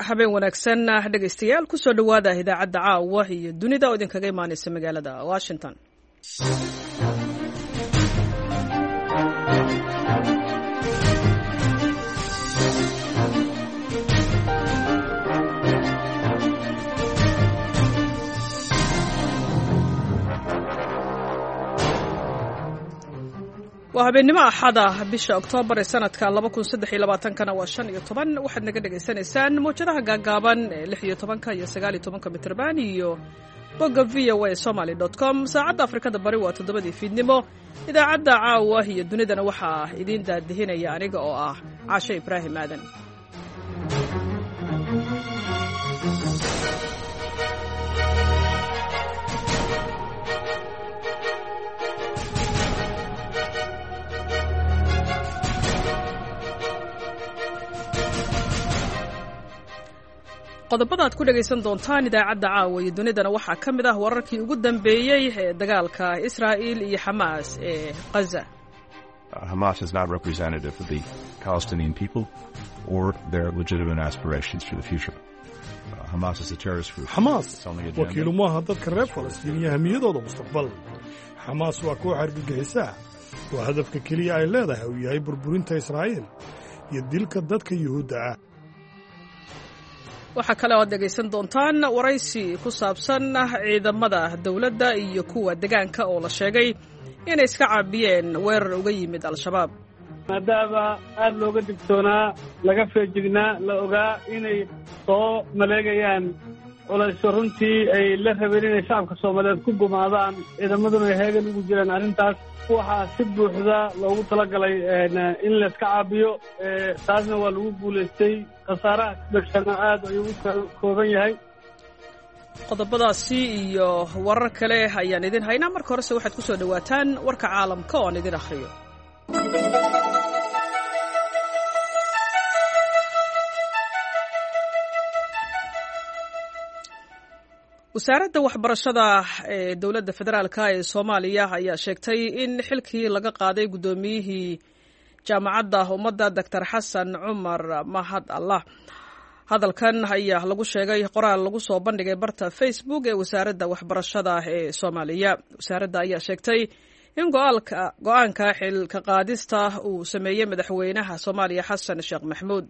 habeen wanaagsan dhegaystayaal kusoo dhowaada idaacadda caawa iyo dunida oo idinkaga imaanaysa magaalada Washington. waa habeenimo axada bisha Oktoobar ee sanadka 2023 waa 15 waxaad naga dhageysanaysaan muujadaha gaagaaban ee 16 iyo 19 mitrban iyo bogga voasomali.com saacadda Afrikada Bari waa 7 fiidnimo. idaacadda caawa iyo dunidana waxaa idin daadihinaya aniga oo ah Caashe Ibraahim Aadan. qodobada aad ku dhagaysan doontaan idaacadda caawa iyo dunidana waxaa ka mid ah wararkii ugu dambeeyey ee dagaalka Israa'iil iyo Hamas ee Gaza. Hamas is not representative of the Palestinian people or their legitimate aspirations for the future. Hamas is a terrorist group. Hamas wakiilu maaha dadka reer Falastiin iyo hamiyadooda mustaqbal. Hamas waa koox argagixisa. waa hadafka keliya ay leedahay uu yahay burburinta Israa'iil iyo dilka dadka Yuhuudda ah. waxaa kale oo dhagaysan doontaan waraysi ku saabsan ciidamada dawladda iyo kuwa deegaanka oo la sheegay inay iska caabiyeen weerar uga yimid al-shabaab. maadaama aad looga digtoonaa laga feejignaa la ogaa inay soo maleegayaan culays runtii ay la rabeen inay shacabka Soomaaliyeed ku gumaadaan ciidamaduna ay heegan ugu jiraan arrintaas waxaa si buuxda loogu talagalay in la iska caabiyo taasna waa lagu guuleystay khasaaraha dhashana aad ayuu u kooban yahay. qodobadaasi iyo warar kale ayaan idin haynaa. marka horese waxaad ku soo dhawaataan warka caalamka oo aan idin akhriyo. wasaaradda waxbarashada ee dowladda federaalka ee Soomaaliya ayaa sheegtay in xilkii laga qaaday gudoomiyihii jaamacadda ummadda Dr. Xasan Cumar Mahad Allah. hadalkan ayaa lagu sheegay qoraal lagu soo bandhigay barta Facebook ee wasaaradda waxbarashada ee Soomaaliya. wasaaradda ayaa sheegtay in go'aanka xilka qaadista uu sameeyay madaxweynaha Soomaaliya Xasan Sheekh Maxamuud.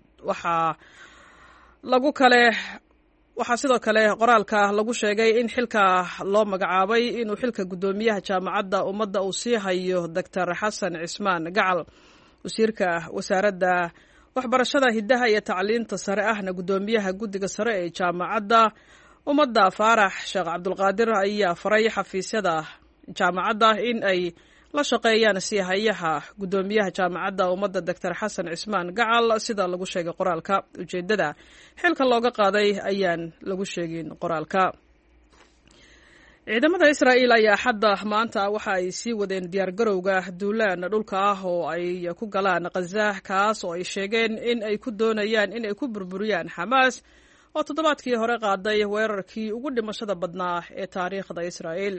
waxaa sidoo kale qoraalka lagu sheegay in xilka loo magacaabay inuu xilka gudoomiyaha jaamacadda ummadda uu sii hayo Dr. Xasan Cismaan Gacal. wasiirka wasaaradda waxbarashada hidaha iyo tacliinta sare ahna gudoomiyaha guddiga sare ee jaamacadda ummadda Faarax Sheekh Cabdulqaadir ayaa faray xafiisyada jaamacadda in ay la shaqeeyaan sii hayaha gudoomiyaha jaamacadda ummadda Dr. Xasan Cismaan Gacal sida lagu sheegay qoraalka. ujeedada xilka looga qaaday ayaan lagu sheegin qoraalka. ciidamada Israa'iil ayaa xadda maanta waxa ay sii wadeen diyaargarowga duulaan dhulka ah oo ay ku galaan Gaza kaas oo ay sheegeen in ay ku doonayaan in ay ku burburiyaan Hamas oo toddobaadkii hore qaaday weerarkii ugu dhimashada badnaa ee taariikhda Israa'iil.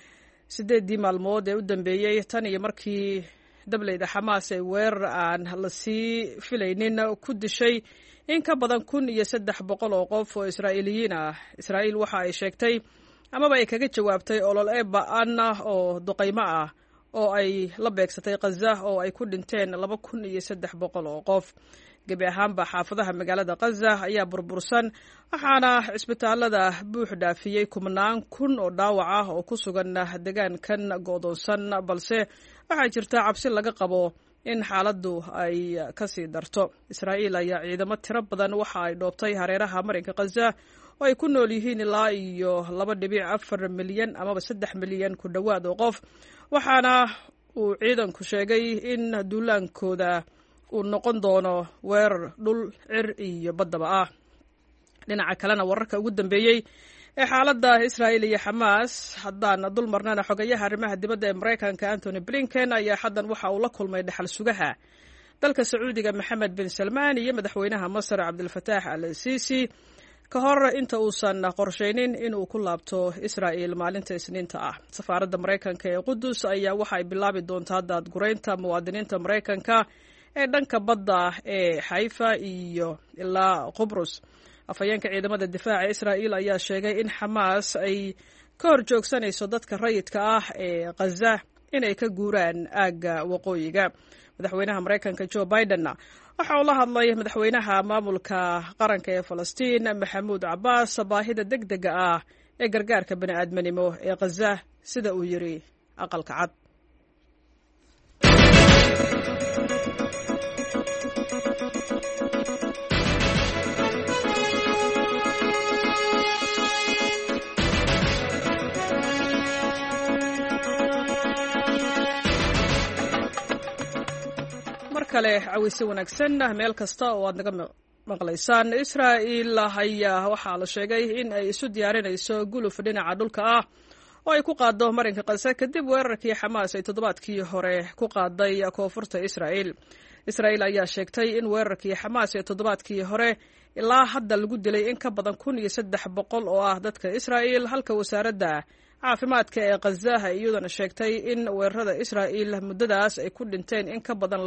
8 maalmood ee u dambeeyay tan iyo markii dableyda Hamas ay weerar aan la sii filaynin ku dishay in ka badan 1,300 oo qof oo Israa'iiliyiin ah. Israa'iil waxa ay sheegtay amaba ay kaga jawaabtay olol ba'an oo duqeymo ah oo ay la beegsatay Gaza oo ay ku dhinteen 2,300 oo qof. gebi ahaanba xaafadaha magaalada Gaza ayaa burbursan waxaana cisbitaalada buux dhaafiyay 10,000 oo dhaawac ah oo ku sugan deegaankan go'doonsan, balse waxaa jirta cabsi laga qabo in xaaladdu ay ka sii darto. Israa'iil ayaa ciidamo tiro badan waxa ay dhoobtay hareeraha marinka Gaza oo ay ku nool yihiin ilaa iyo 2.4 milyan amaba 3 milyan ku dhowaad oo qof, waxaana uu ciidanku sheegay in duulaankooda uu noqon doono weerar dhul, cir iyo baddaba ah. dhinaca kalena wararka ugu dambeeyey ee xaaladda Israa'iil iyo Hamas haddaan dul marnana xogayaha arrimaha dibadda ee Mareykanka Anthony Blinken ayaa xaddan waxa uu la kulmay dhaxal sugaha dalka Sacuudiga Mohammed bin Salman iyo madaxweynaha Masar Abdel Fattah al-Sisi ka hor inta uusan qorsheynin inuu ku laabto Israa'iil maalinta Isniinta ah. safaaradda Mareykanka ee Qudus ayaa waxa ay bilaabi doontaa daadgureynta muwaadiniinta Mareykanka ee dhanka badda ee Haifa iyo ilaa Qubrus. afhayeenka ciidamada difaaca israa'iil ayaa sheegay in xamaas ay ka hor joogsanayso dadka rayidka ah ee khaza inay ka guuraan aagga waqooyiga. madaxweynaha maraykanka joe bidenna waxa uu la hadlay madaxweynaha maamulka qaranka ee falastiin maxamuud cabbaas baahida deg dega ah ee gargaarka bini'aadminimo ee khaza sida uu yidhi aqalka cad. kale cawisi wanaagsan meel kasta oo aad naga maqlaysaan. Israa'iil ayaa waxaa la sheegay in ay isu diyaarinayso guluf dhinaca dhulka ah oo ay ku qaado marinka Gaza kadib weerarkii Xamaas ay toddobaadkii hore ku qaaday koonfurta Israa'iil. Israa'iil ayaa sheegtay in weerarkii Xamaas ee toddobaadkii hore ilaa hadda lagu dilay in ka badan 1300 oo ah dadka Israa'iil, halka wasaaradda caafimaadka ee Gaza iyaduna sheegtay in weerarada Israa'iil muddadaas ay ku dhinteen in ka badan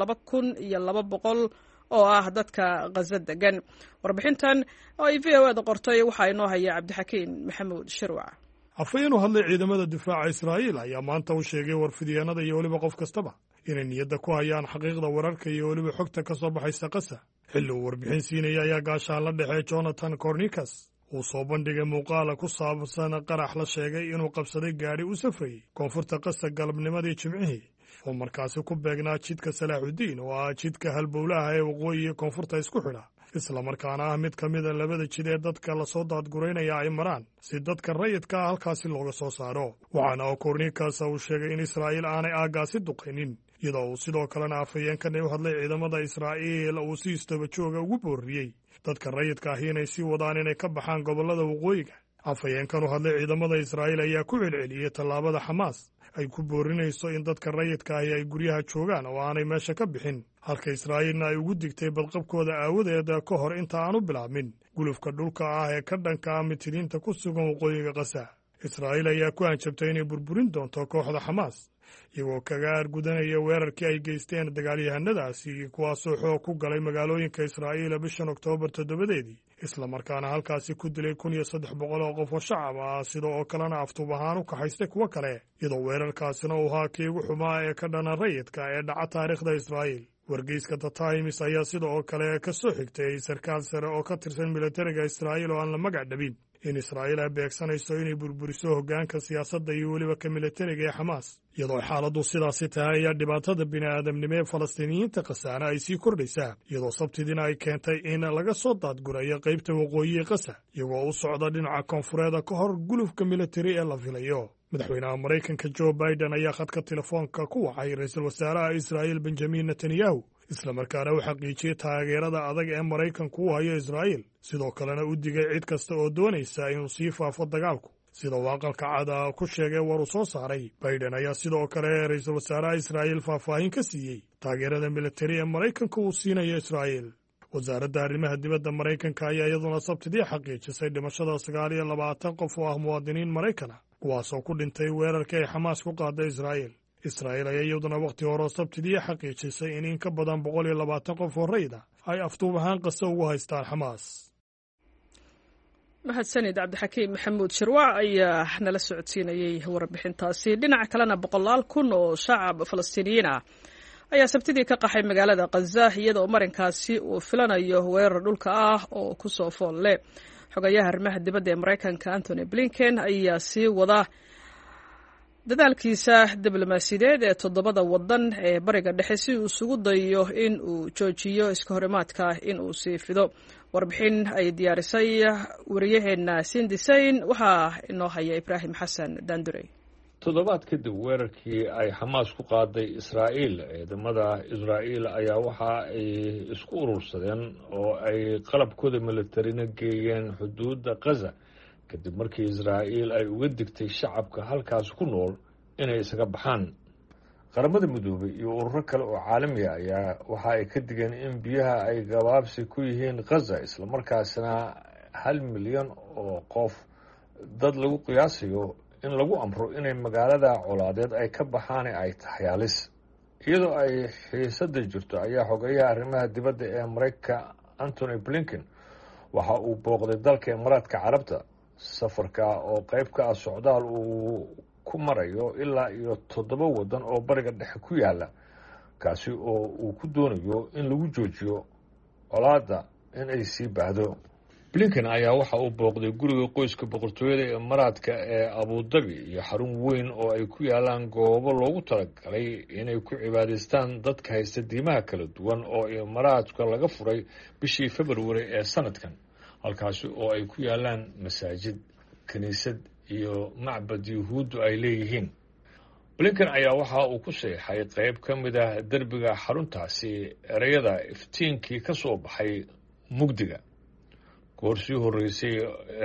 2200 oo ah dadka Gaza degan. Warbixintan oo ay VOA qortay waxaa inoo haya Cabdixakiin Maxamuud Shirwac. afayeen u hadlay ciidamada difaaca Israa'iil ayaa maanta u sheegay warfidyaanada iyo weliba qof kastaba inay niyadda ku hayaan xaqiiqda wararka iyo weliba xogta ka soo baxaysa Gaza. xilli uu warbixin siinaya ayaa gaashaan la dhexee Jonathan Cornicus uu soo bandhigay muuqaala ku saabsan qarax la sheegay inuu qabsaday gaadhi u safrayey koonfurta Gaza galabnimadii Jimcihii oo markaasi ku beegnaa jidka Salaaxudiin oo ah jidka halbowlaha ee waqooyiga koonfurta isku xidha, isla markaana ah mid ka mida labada jid ee dadka lasoo daadguraynaya ay maraan si dadka rayidka ah halkaasi looga soo saaro. waxaana oo Cornicus uu sheegay in Israa'iil aanay aaggaasi duqaynin, iyadoo uu sidoo kalena afhayeenkan u hadlay ciidamada Israa'iil uu si istaba jooga ugu booriyey dadka rayidka ahi inay sii wadaan inay ka baxaan gobollada waqooyiga. afhayeenkan u hadlay ciidamada Israa'iil ayaa ku celceliyey tallaabada Xamaas ay ku boorinayso in dadka rayidka ahi ay guryaha joogaan oo aanay meesha ka bixin, halka Israa'iilna ay ugu digtay badqabkooda aawadeed ka hor inta aanu bilaabmin gulufka dhulka ah ee ka dhanka ah mitiriinta ku sugan waqooyiga Gaza. Israa'iil ayaa ku hanjabtay inay burburin doonto kooxda Xamaas iyagoo kaga argudanaya weerarkii ay geysteen dagaalyahanadaasi kuwaasoo xoog ku galay magaalooyinka Israa'iil bishan Oktoobar 7, isla markaana halkaasi ku dilay 1300 oo qof oo shacab ah, sidoo oo kalena aftuub ahaan u kaxaystay kuwo kale, iyadoo weerarkaasina uu ahaa kii ugu xumaa ee ka dhana rayidka ee dhaca taariikhda Israa'iil. wargeyska The Times ayaa sida oo kale ka soo xigtay sarkaal sare oo ka tirsan militariga Israa'iil oo aan la magac dhabin in Israa'iil ay beegsanayso inay burburiso hoggaanka siyaasadda iyo weliba ka militariga ee Xamaas. iyadoo xaaladdu sidaasi tahay ayaa dhibaatada bini'aadamnimo ee Falastiiniyiinta Gaza ay sii kordhaysaa, iyadoo sabtidiina ay keentay in laga soo daadgurayo qaybta waqooyiga Gaza iyagoo u socda dhinaca koonfureed ka hor gulufka militari ee la filayo. madaxweynaha Maraykanka Joe Biden ayaa khadka telefoonka ku wacay ra'iisul wasaaraha Israa'iil Benjamin Netanyahu, isla markaana u xaqiijiyey taageerada adag ee Maraykanku u hayo Israa'iil, sidoo kalena u digay cid kasta oo doonaysa inuu sii faafo dagaalku, sida uu aqalka cad ku sheegay war uu soo saaray. Biden ayaa sidoo kale ra'iisul wasaaraha Israa'iil faahfaahin ka siiyey taageerada militari ee Maraykanka uu siinayo Israa'iil. wasaaradda arrimaha dibadda Maraykanka ayaa iyaduna sabtidii xaqiijisay dhimashada 29 qof oo ah muwaadiniin Maraykan kuwaasoo ku dhintay weerarkii ay Xamaas ku qaaday Israa'iil. Israa'iil ayaa iyaduna waqti hore sabtidii xaqiijisay in ka badan 120 qof oo rayid ah ay aftuub ahaan Gaza ugu haystaan Xamaas. mahadsanid Cabdixakiin Maxamuud Shirwac ayaa nala socodsiinayay warbixintaasi. dhinaca kalena 100,000 oo shacab Falastiiniyiin ah ayaa sabtidii ka qaxay magaalada Gaza iyadoo marinkaasi uu filanayo weerar dhulka ah oo ku soo fool leh. xogayaha arrimaha dibadda ee Maraykanka Anthony Blinken ayaa sii wada dadaalkiisa diblomaasiyadeed ee 7 waddan ee bariga dhexe si uu isugu dayo in uu joojiyo iska horimaadka in uu sii fido. warbixin ay diyaarisay wariyaheena Cindy Sain waxaa inoo haya Ibraahim Xasan Dandure. toddobaad kadib weerarkii ay Xamaas ku qaaday Israa'iil, ciidamada Israa'iil ayaa waxa ay isku urursadeen oo ay qalabkooda militarina geeyeen xuduudda Gaza kadib markii Israa'iil ay uga digtay shacabka halkaas ku nool inay isaga baxaan. qaramada midoobay iyo ururo kale oo caalami ah ayaa waxa ay ka digeen in biyaha ay gabaabsi ku yihiin Gaza, isla markaasna 1 milyan oo qof dad lagu qiyaasayo in lagu amro inay magaalada colaadeed ay ka baxaan ay tahay halis. iyadoo ay xiisada jirto ayaa xogayaha arrimaha dibadda ee Maraykanka Anthony Blinken waxa uu booqday dalka imaaraadka carabta safarka oo qayb ka ah socdaal uu ku marayo ilaa iyo 7 waddan oo bariga dhexe ku yaala kaasi oo uu ku doonayo in lagu joojiyo colaadda in ay sii baahdo. Blinken ayaa waxa uu booqday guriga qoyska boqortooyada imaaraadka ee Abu Dhabi iyo xarun weyn oo ay ku yaalaan goobo loogu talagalay inay ku cibaadaystaan dadka haysta diimaha kala duwan oo imaaraadka laga furay bishii February ee sanadkan, halkaasi oo ay ku yaalaan masaajid, kaniisad iyo macbad yuhuuddu ay leeyihiin. Blinken ayaa waxa uu ku seexay qayb ka mid ah derbiga xaruntaasi ereyada iftiinkii ka soo baxay mugdiga. Goorsii horeysay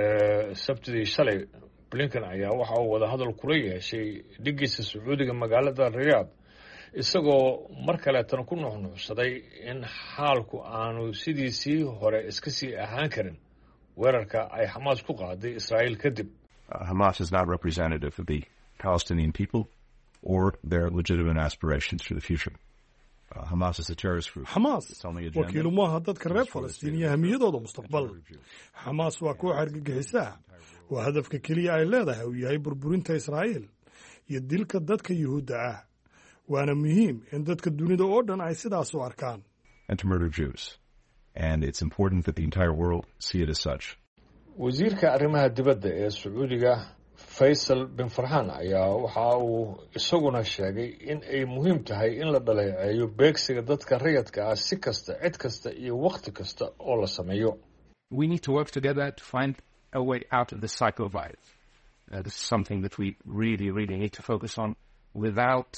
Sabtidii shalay, Blinken ayaa waxa uu wada hadal kula yeeshay dhigiisa Sacuudiga magaalada Riyadh, isagoo mar kaleetana ku nuuxnuuxsaday in xaalku aanu sidiisii hore iska sii ahaan karin weerarka ay Hamas ku qaaday Israa'iil kadib. Hamas is not representative of the Palestinian people or their legitimate aspirations for the future. Hamas is a terrorist group. Hamas wakiilu maaha dadka reer Falastiin iyo hamiyadooda mustaqbal. Hamas waa koox argagixisa waa hadafka keliya ay leedahay uu yahay burburinta Israa'iil iyo dilka dadka Yuhuudda ah. Waana muhiim in dadka dunida oo dhan ay sidaas u arkaan. And to murder Jews. And it's important that the entire world see it as such. Wasiirka arrimaha dibadda ee Sacuudiga Faisal bin Farhan ayaa waxa uu isaguna sheegay in ay muhiim tahay in la dhaleeceeyo beegsiga dadka rayidka ah si kasta, cid kasta iyo waqti kasta oo la sameeyo. We need to work together to find a way out of this cycle of violence. This is something that we really need to focus on without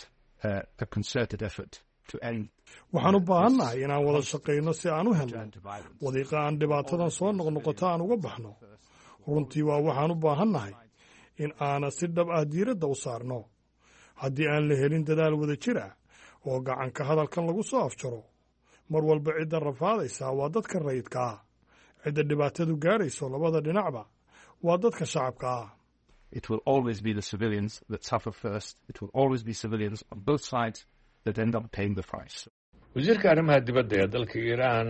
a concerted effort to end. Waxaan u baahannahay inaan wada shaqayno si aan u helno wadiiqa aan dhibaatadan soo noqnoqota aan uga baxno. Runtii waa waxaan u baahannahay in aana si dhab ah diiradda u saarno. Haddii aan la helin dadaal wada jir ah oo gacanka hadalkan lagu soo afjaro, mar walba cidda rafaadaysa waa dadka rayidka ah. Cidda dhibaatadu gaarayso labada dhinacba waa dadka shacabka ah. It will always be the civilians that suffer first. It will always be civilians on both sides that end up paying the price. Wasiirka arrimaha dibadda ee dalka Iiraan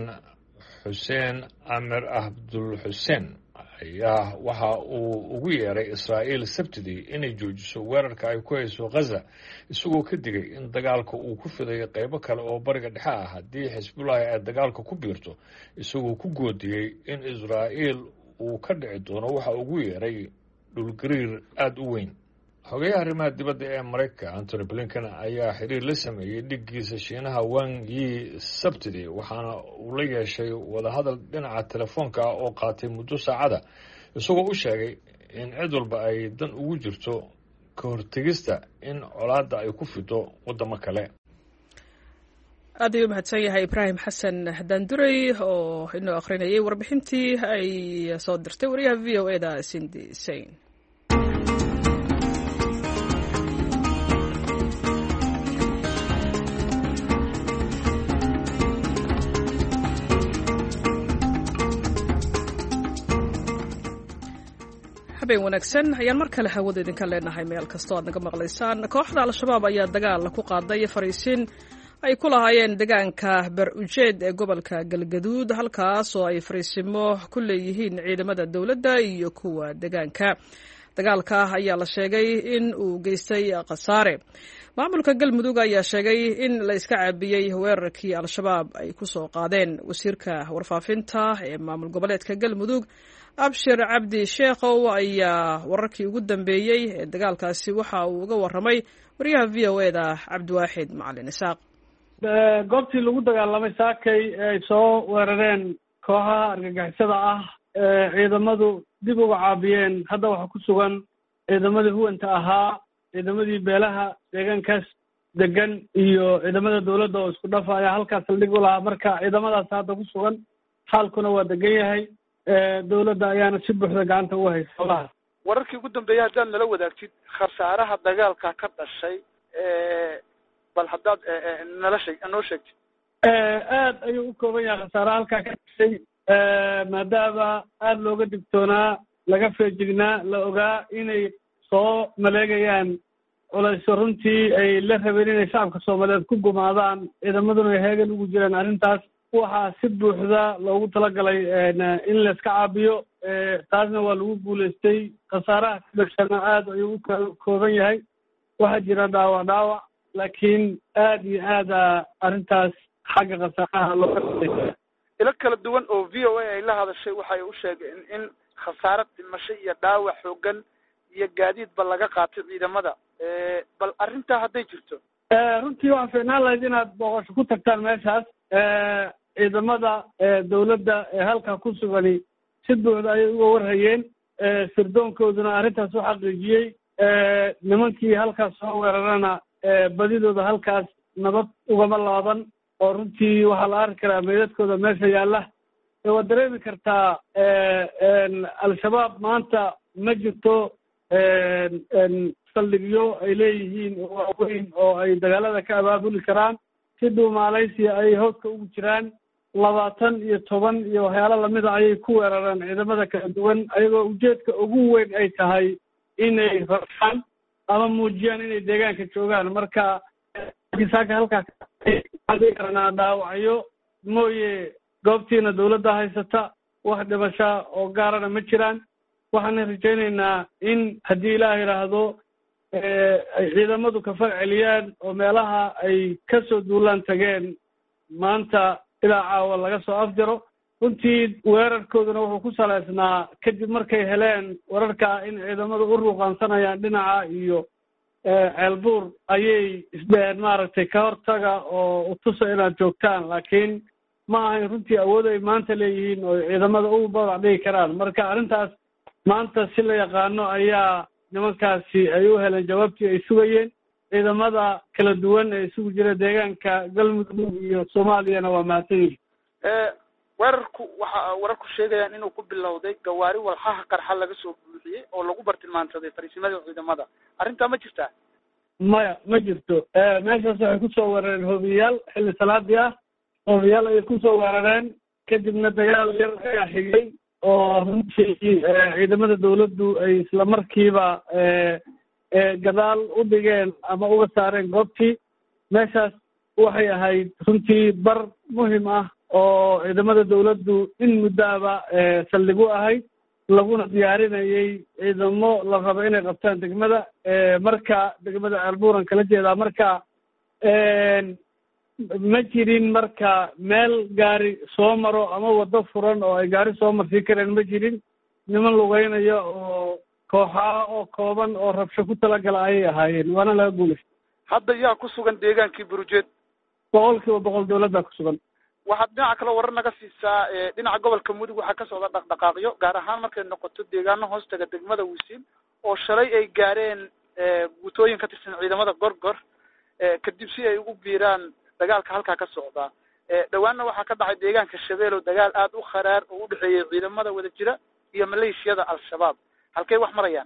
Hussein Amir Abdul Hussein ayaa waxa uu ugu yeeray Israa'iil Sabtidii inay joojiso weerarka ay ku hayso Gaza, isagoo ka digay in dagaalka uu ku fidayo qaybo kale oo bariga dhexe ah haddii Xisbullah ay dagaalka ku biirto, isagoo ku goodiyey in Israa'iil uu ka dhici doono waxa ugu yeeray dhulgariir aad u weyn. Xogayaha arrimaha dibadda ee Mareykanka Antony Blinken ayaa xiriir la sameeyey dhigiisa Shiinaha Wang Yi Sabtidii, waxaana uu la yeeshay wadahadal dhinaca telefoonka ah oo qaatay muddo saacada, isagoo u sheegay in cid walba ay dan ugu jirto ka hortegista in colaadda ay ku fido waddamo kale. aad ayuu mahadsan yahay Ibraahim Xasan Daanduray oo inoo akhrinayay warbixintii ay soo dirtay wariyaha VOA-da Cindy Sain. habeen wanaagsan ayaan mar kale hawada idinka leenahay meel kastoo aad naga maqlaysaan. Kooxda Al-Shabaab ayaa dagaal ku qaaday fariisin ay ku lahaayeen deegaanka Bar-Ujeed ee gobolka Galgaduud, halkaas oo ay fariisimo ku leeyihiin ciidamada dowladda iyo kuwa deegaanka. Dagaalka ayaa la sheegay in uu geystay khasaare. Maamulka Galmudug ayaa sheegay in la iska caabiyey weerarkii Al-Shabaab ay ku soo qaadeen. Wasiirka warfaafinta ee maamul goboleedka Galmudug Abshir Cabdi Sheekhow ayaa wararkii ugu dambeeyey ee dagaalkaasi waxa uu uga warramay wariyaha VOA-da Cabdiwaaxid Macalin Isaaq. goobtii lagu dagaalamay saakay ay soo weerareen kooxaha argagixisada ah ciidamadu dib uga caabiyeen. hadda waxaa ku sugan ciidamadii huwanta ahaa, ciidamadii beelaha deegaankaas degan iyo ciidamada dowladda oo isku dhafa ayaa halkaas saldhig u lahaa. marka ciidamadaas hadda ku sugan, xaalkuna waa degan yahay. dowladda ayaana si buuxda gacanta ugu haysa howlaha. wararkii ugu dambeeyay haddaad nala wadaagtid khasaaraha dagaalka ka dhashay, bal haddaad noo sheegtid. aad ayuu u kooban yahay khasaaraha halkaa ka dhashay, maadaama aada looga digtoonaa, laga feejignaa, la ogaa inay soo maleegayaan culaysyo runtii ay la rabeen inay shacabka Soomaaliyeed ku gumaadaan. ciidamaduna ay heegan ugu jiraan arrintaas. waxaa si buuxda loogu talagalay in la iska caabiyo taasna waa lagu guulaystay. khasaaraha ka dhashana aada ayuu u kooban yahay. waxaa jira dhaawac laakiin aada iyo aada arrintaas xagga khasaaraha looga hadlay. ilo kala duwan oo v o a ay la hadashay waxay u sheegeen in khasaaro dhimasho iyo dhaawac xoogan iyo gaadiidba laga qaatay ciidamada. bal arrintaa hadday jirto runtii waxaa fiicnaan lahayd inaad booqasho ku tagtaan meeshaas. ciidamada dawladda ee halkaa ku sugani si buuxda ayay uga warhayeen. sirdoonkooduna arrintaas u xaqiijiyey. nimankii halkaas soo weerarana badidooda halkaas nabad ugama laaban oo runtii waxaa la arki karaa meydadkooda meesha yaalla. waad dareemi kartaa al-shabaab maanta ma jirto saldhigyo ay leeyihiin waaweyn oo ay dagaalada ka abaabuli karaan. si dhuumaalaysiya ayay hooska ugu jiraan. 20 iyo 10 iyo waxyaalo lamida ayay ku weerareen ciidamada kala duwan ayagoo ujeedka ugu weyn ay tahay inay rabshaan ama muujiyaan inay deegaanka joogaan. marka saaka halkaas karnaa dhaawacyo mooye goobtiina dawladda haysata wax dhimasha oo gaarana ma jiraan. waxaana rajaynaynaa in haddii ilaah yidhaahdo ay ciidamadu ka fag celiyaan oo meelaha ay ka soo duulaan tageen maanta ilaa caawa laga soo afjaro. runtii weerarkooduna wuxuu ku salaysnaa kadib markay heleen wararka in ciidamadu u ruuqaansanayaan dhinaca iyo ceelbuur ayay isdheheen maaragtay ka hortaga oo utusa inaad joogtaan. laakiin ma ahayn runtii awood ay maanta leeyihiin oo ciidamada u badac dhigi karaan. marka arrintaas maanta si la yaqaano ayaa nimankaasi ay u heleen jawaabtii ay sugayeen. ciidamada kala duwan ee isugu jira deegaanka galmudug iyo soomaaliyana waa mahadsan yihin. weerarku waxa wararku sheegayaan inuu ku bilowday gawaari walxaha qarxa laga soo buuxiyey oo lagu bartilmaansaday fariisimada ciidamada. arrintaa ma jirtaa? maya ma jirto. meeshaas waxay kusoo weerareen hoobiyayaal xilli salaadii ah. hoobiyayaal ayay kusoo weerareen kadibna dagaal yar ayaa xigay oo runtii ciidamada dawladdu ay isla markiiba gadaal u dhigeen ama uga saareen goobtii. meeshaas waxay ahayd runtii bar muhim ah oo ciidamada dawladdu in muddaaba saldhig u ahayd laguna diyaarinayay ciidamo la rabo inay qabtaan degmada. marka degmada ceelbuuran kala jeedaa. marka ma jirin marka meel gaari soo maro ama waddo furan oo ay gaari soo marsiin kareen ma jirin. niman lugeynaya oo kooxaa oo kooban oo rabsho ku talagala ayay ahaayeen. waana laga guulaystay. hadda yaa ku sugan deegaankii burujeed? 100% dawladda ku sugan. waxaad dhinaca kale warar naga siisaa dhinaca gobolka mudug waxaa ka socda dhaqdhaqaaqyo gaar ahaan markay noqoto deegaano hoostaga degmada wisiil oo shalay ay gaareen guutooyin ka tirsan ciidamada gorgor kadib si ay ugu biiraan dagaalka halkaa ka socda. dhawaanna waxaa ka dhacay deegaanka shabeelow dagaal aada u kharaar oo u dhexeeyey ciidamada wada jira iyo maleeshiyada al-shabaab. halkay wax marayaan?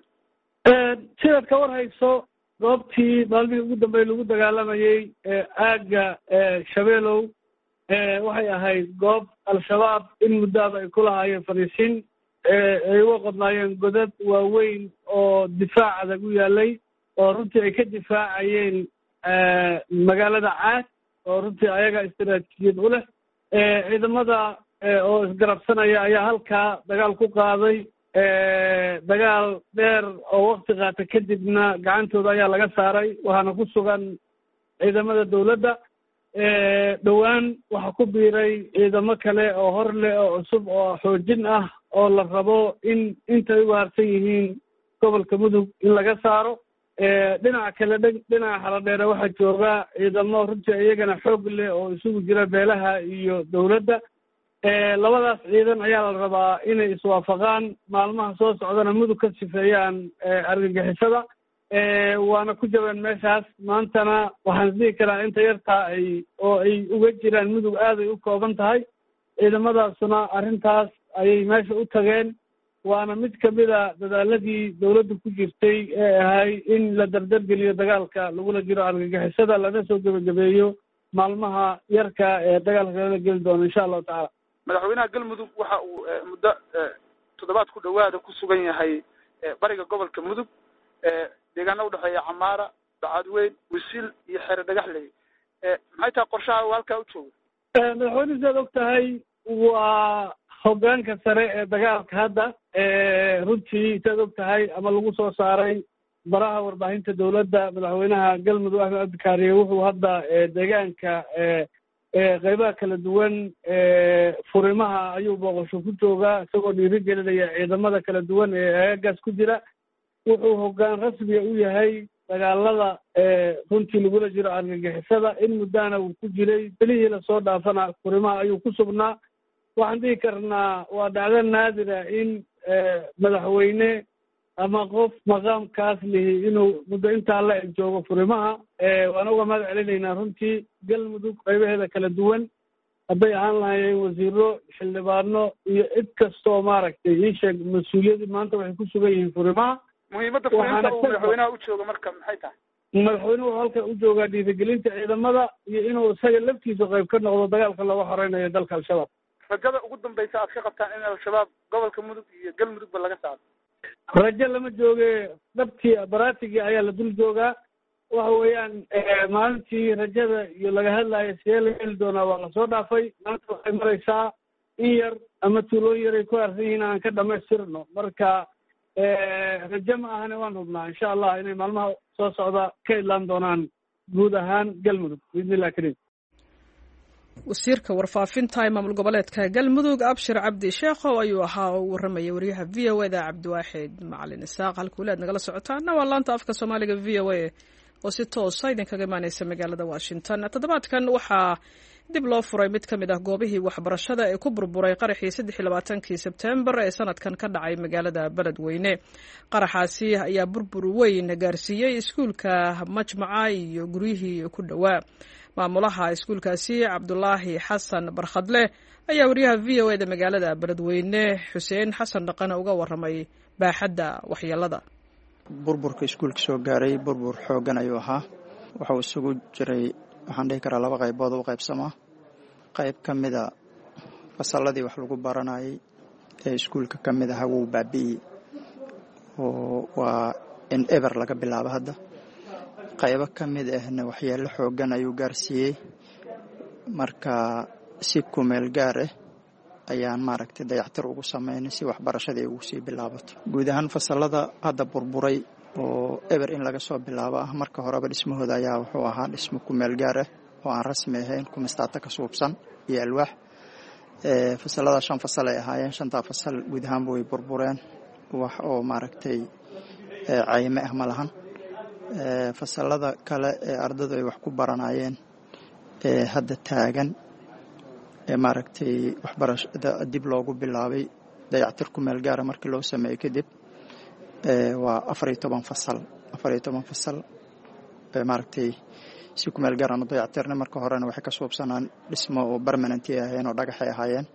sidaad ka war hayso goobtii maalmihii ugu dambeey lagu dagaalamayey aagga shabeelow waxay ahayd goob al-shabaab in muddaaba ay ku lahaayeen fariisin. ay uga qodnaayeen godad waaweyn oo difaac adag u yaalay oo runtii ay ka difaacayeen magaalada caad oo runtii ayaga istaraatiijiyad u leh. ciidamada oo isgarabsanaya ayaa halkaa dagaal ku qaaday. dagaal dheer oo wakti qaata kadibna gacantooda ayaa laga saaray. waxaana ku sugan ciidamada dawladda. dhowaan waxaa ku biiray ciidamo kale oo hor leh oo cusub oo xoojin ah oo la rabo in intay uga harsan yihiin gobolka mudug in laga saaro. dhinaca kale dhinaca xaladheere waxaa jooga ciidamo runtii iyagana xoog leh oo isugu jira beelaha iyo dawladda. labadaas ciidan ayaa la rabaa inay iswaafaqaan maalmaha soo socdana mudug ka sifeeyaan argagixisada. waana ku jabeen meeshaas. maantana waxaan isdhihi karaa inta yartaa ay uga jiraan mudug aaday u kooban tahay. ciidamadaasuna arrintaas ayay meesha u tageen. waana mid kamida dadaaladii dawladdu ku jirtay ee ahay in la dardargeliyo dagaalka lagula jiro argagixisada lana soo gebagabeeyo maalmaha yarka ee dagaalka lala geli doono insha allahu tacaala. madaxweynaha galmudug waxa uu muddo 7 ku dhawaada ku sugan yahay bariga gobolka mudug deegaano udhexeeya camaara, bacadweyn, wisiil iyo xeere dhagaxley. maxay tahay qorshaha uu halkaa u joogo? madaxweyne sidaad og tahay waa hoggaanka sare ee dagaalka hadda runtii sidaad og tahay ama lagu soo saaray baraha warbaahinta dowladda madaxweynaha galmudug axmed cabdikaariye wuxuu hadda deegaanka qeybaha kala duwan furimaha ayuu booqasho ku joogaa isagoo dhiirigelinaya ciidamada kala duwan ee aagaas ku jira wuxuu hoggaan rasmiga u yahay dagaalada runtii lagula jiro argagixisada in muddana uu ku jiray belihii lasoo dhaafana furimaha ayuu ku sugnaa waxaan dhihi karnaa waa dhacdo naadira in madaxweyne ama qof maqaamkaas lihi inuu muddo intaa la eg joogo furimaha waan uga mahad celinaynaa runtii galmudug qaybaheeda kala duwan hadday ahaan lahayeen wasiiro xildhibaano iyo cid kastoo maaragtay ii sheeg mas-uuliyadii maanta waxay ku sugan yihiin furimaha muhiimadda fulinta uu madaxweynaha u jooga marka maxay tahay madaxweynuhu halkan u joogaa dhiirigelinta ciidamada iyo inuu isaga laftiisa qayb ka noqdo dagaalka looga horeynayo dalka al-shabaab rajada ugu dambaysa aad ka qabtaan in al-shabaab gobolka mudug iyo galmudugba laga saaro rajo lama jooge dhabtii baraatigii ayaa la dul joogaa waxa weeyaan maalintii rajada iyo laga hadlaayo sidee la heli doonaa waa lasoo dhaafay maanta waxay maraysaa in yar ama tuulooyin yar ay ku aarsan yihiin aan ka dhamaystirno marka rajo ma ahane waan hubnaa insha allah inay maalmaha soo socda ka idlaan doonaan guud ahaan galmudug biidnillahi kariim wasiirka warfaafinta ee maamul goboleedka galmudug abshir cabdi sheekhow ayuu ahaa oo u warramaya wariyaha v o eda cabdiwaaxid macalin isaaq halka walaad nagala socotaana waa laanta afka soomaaliga v o a oo si toosa idinkaga imaaneysa magaalada washington toddobaadkan waxaa dib loo furay mid ka mid ah goobihii waxbarashada ee ku burburay qaraxii 23 sebtembar ee sanadkan ka dhacay magaalada beledweyne qaraxaasi ayaa burbur weyn gaarsiiyey iskuulka majmaca iyo guryihii ku dhowaa maamulaha iskuulkaasi cabdulaahi xasan barkhadle ayaa wariyaha v o eda magaalada beledweyne xuseen xasan dhaqane uga warramay baaxadda waxyeelada burburka iskuulka soo gaaray burbur xooggan ayuu ahaa waxuu isugu jiray waxaan dhihi karaa 2 qaybood u qaybsamaa qayb ka mida fasalladii wax lagu baranayay ee iskuulka ka mid aha wuu baabi'iyey oo waa in eber laga bilaabo hadda qaybo ka mid ahna waxyeello xooggan ayuu gaarsiiyey marka si kumeel gaar ah ayaan maaragtay dayactir ugu sameynay si waxbarashadii ugu sii bilaabato guud ahaan fasallada hadda burburay oo eber in laga soo bilaabo ah marka horeba dhismahooda ayaa wuxuu ahaa dhismo kumeel gaar ah oo aan rasmi ahayn kumistaata ka suubsan iyo alwaax fasallada 5 fasal ay ahaayeen 5 fasal guud ahaanba way burbureen wax oo maaragtay cayme ah ma lahan fasallada kale ee ardadu ay wax ku baranayeen hadda taagan ee maaragtay waxbarashada dib loogu bilaabay dayactir kumeel gaara markii loo sameeyey kadib waa 14 fasal maaragtay si kumeel gaar aan dayactirnay marka horena waxay ka suubsanaan dhismo oo permanent ahayeen oo dhagax ay ahaayeen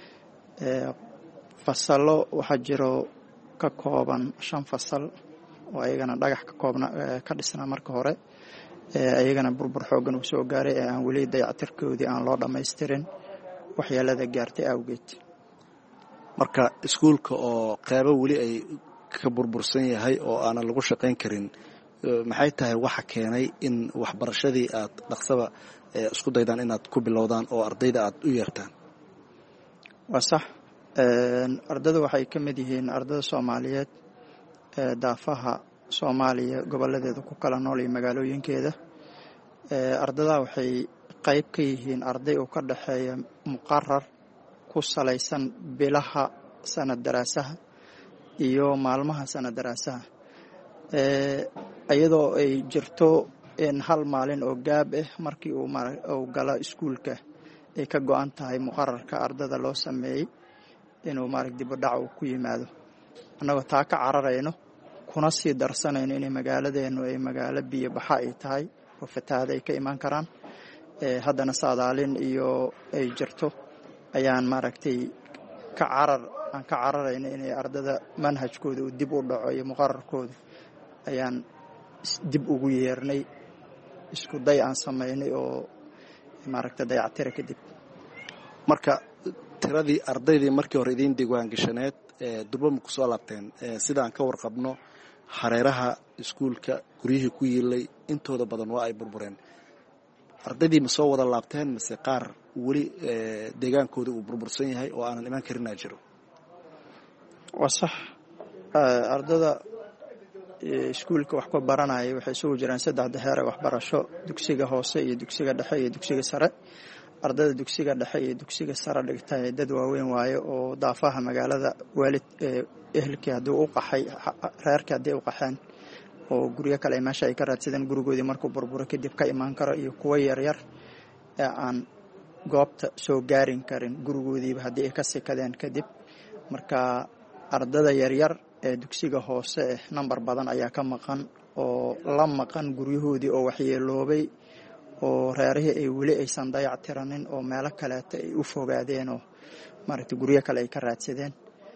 fasallo waxaa jiro ka kooban 5 fasal oo ayagana dhagax ka dhisnaa marka hore ayagana burbur xooggan uu soo gaaray ee aan weli dayactirkoodii aan loo dhammaystirin waxyeelada gaartay awgeed marka iskuulka oo qaybo weli ay ka burbursan yahay oo aanan lagu shaqayn karin maxay tahay waxa keenay in waxbarashadii aad dhaqsaba isku daydaan inaad ku bilowdaan oo ardayda aad u yeertaan waa sax ardada waxay ka mid yihiin ardada Soomaaliyeed daafaha Soomaaliya goboladeeda ku kala nool iyo magaalooyinkeeda ardada waxay qayb ka yihiin arday oo ka dhaxeeya muqarrar ku salaysan bilaha sanad daraasaha iyo maalmaha sanad daraasaha iyadoo ay jirto in hal maalin oo gaab ah markii uu gala iskuulka ay ka go'an tahay muqarrarka ardada loo sameeyey inuu dib u dhac uu ku yimaado annagoo taa ka cararayno kuna sii darsanayno inay magaaladeenu ay magaalo biyo baxa ay tahay oo fatahaad ay ka imaan karaan haddana saadaalin iyo ay jirto ayaan aan ka cararayno inay ardada manhajkooda uu dib u dhaco iyo muqarrarkooda ayaan dib ugu yeernay isku day aan samaynay oo dayactira kadib marka tiradii ardaydii markii hore idiin diiwaan gashaneed durba ma ku soo laabteen sidaan ka warqabno hareeraha iskuulka guryihii ku yiilay intooda badan waa ay burbureen ardaydii ma soo wada laabteen mise qaar weli deegaankooda uu burbursan yahay oo aanan imaan karinaa jiro? waa sax. ardada iskuulka wax ku baranaya waxay isugu jiraan 3 heer ee waxbarasho: dugsiga hoose iyo dugsiga dhexe iyo dugsiga sare. ardada dugsiga dhexe iyo dugsiga sare dhigtay dad waaweyn waaye oo daafaha magaalada waalid ehelkii haddii u qaxay, reerkii haddii u qaxeen oo guryo kale meesha ay ka raadsadeen gurigoodii markuu burburo kadib ka imaan karo, iyo kuwa yaryar ee aan goobta soo gaarin karin gurigoodiiba haddii ay ka sikadeen kadib. marka ardada yaryar ee dugsiga hoose nambar badan ayaa ka maqan oo la maqan guryahoodii oo waxyeeloobay, oo reerihii ay weli aysan dayac tiranin, oo meelo kaleeta ay u fogaadeen oo maaragtay guryo kale ay ka raadsadeen.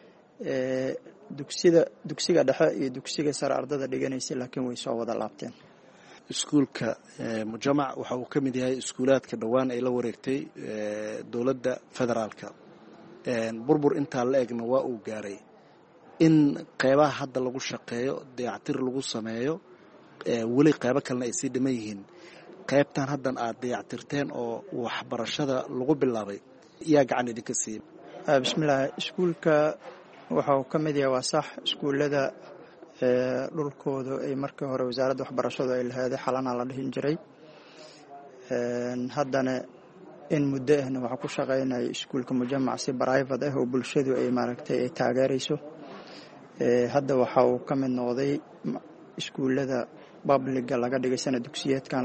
dugsiga dhexe iyo dugsiga sare ardada dhiganaysay laakiin way soo wada laabteen. iskuulka mujamac waxa uu ka mid yahay iskuulaadka dhowaan ay la wareegtay dowladda federaalka. burbur intaa la egna waa uu gaaray. in qeybaha hadda lagu shaqeeyo dayactir lagu sameeyo, weli qeybo kalena ay sii dhiman yihiin. qaybtan haddan aad dayactirteen oo waxbarashada lagu bilaabay yaa gacan idinka siiyey? bismillaah. iskuulka waxa uu ka mid yahay, waa sax, iskuullada dhulkooda ay markii hore wasaaradda waxbarashadu ay laheeday xalana la dhihin jiray. haddana in muddo ahna waxaa ku shaqaynaya iskuulka mujamac si private ah oo bulshadu ay maaragtay ay taageerayso. hadda waxa uu ka mid noqday iskuullada babliga laga dhigay sanad dugsiyeedkan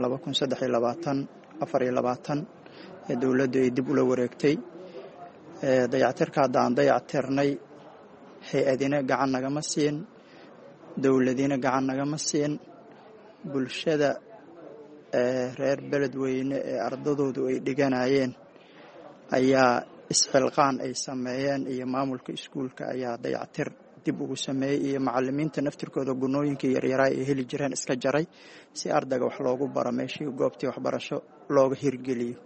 2023-24 ee dowladdu ay dib ula wareegtay. dayactirka hadda aan dayactirnay hay-adina gacan nagama siin, dowladina gacan nagama siin. bulshada reer beledweyne ee ardadoodu ay dhiganayeen ayaa isxilqaan ay sameeyeen, iyo maamulka iskuulka ayaa dayactir dib ugu sameeyey, iyo macalimiinta naftirkooda gunooyinkii yaryaraa ay heli jireen iska jaray si ardayga wax loogu baro meeshii goobtii waxbarasho looga hirgeliyo.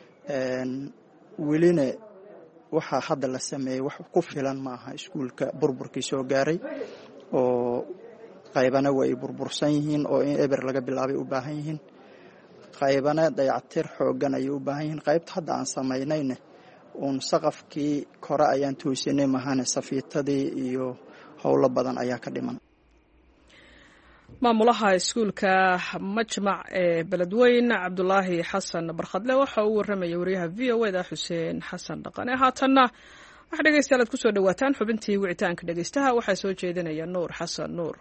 welina waxaa hadda la sameeyey wax ku filan maaha. iskuulka burburkii soo gaaray oo qaybana way burbursan yihiin oo in eber laga bilaabay u baahan yihiin, qaybana dayactir xoogan ayay u baahan yihiin. qaybta hadda aan samaynayna uun saqafkii kore ayaan toosinay mahane safiitadii iyo howlo badan ayaa ka dhiman. maamulaha iskuulka majmac ee beledweyne cabdulaahi xasan barkhadle waxa uu warramaya wariyaha v o da xuseen xasan dhaqane. haatanna waxa dhegeystayaal aad ku soo dhawaataan xubintii wicitaanka dhegeystaha. waxaa soo jeedinaya nuur xasan nuur.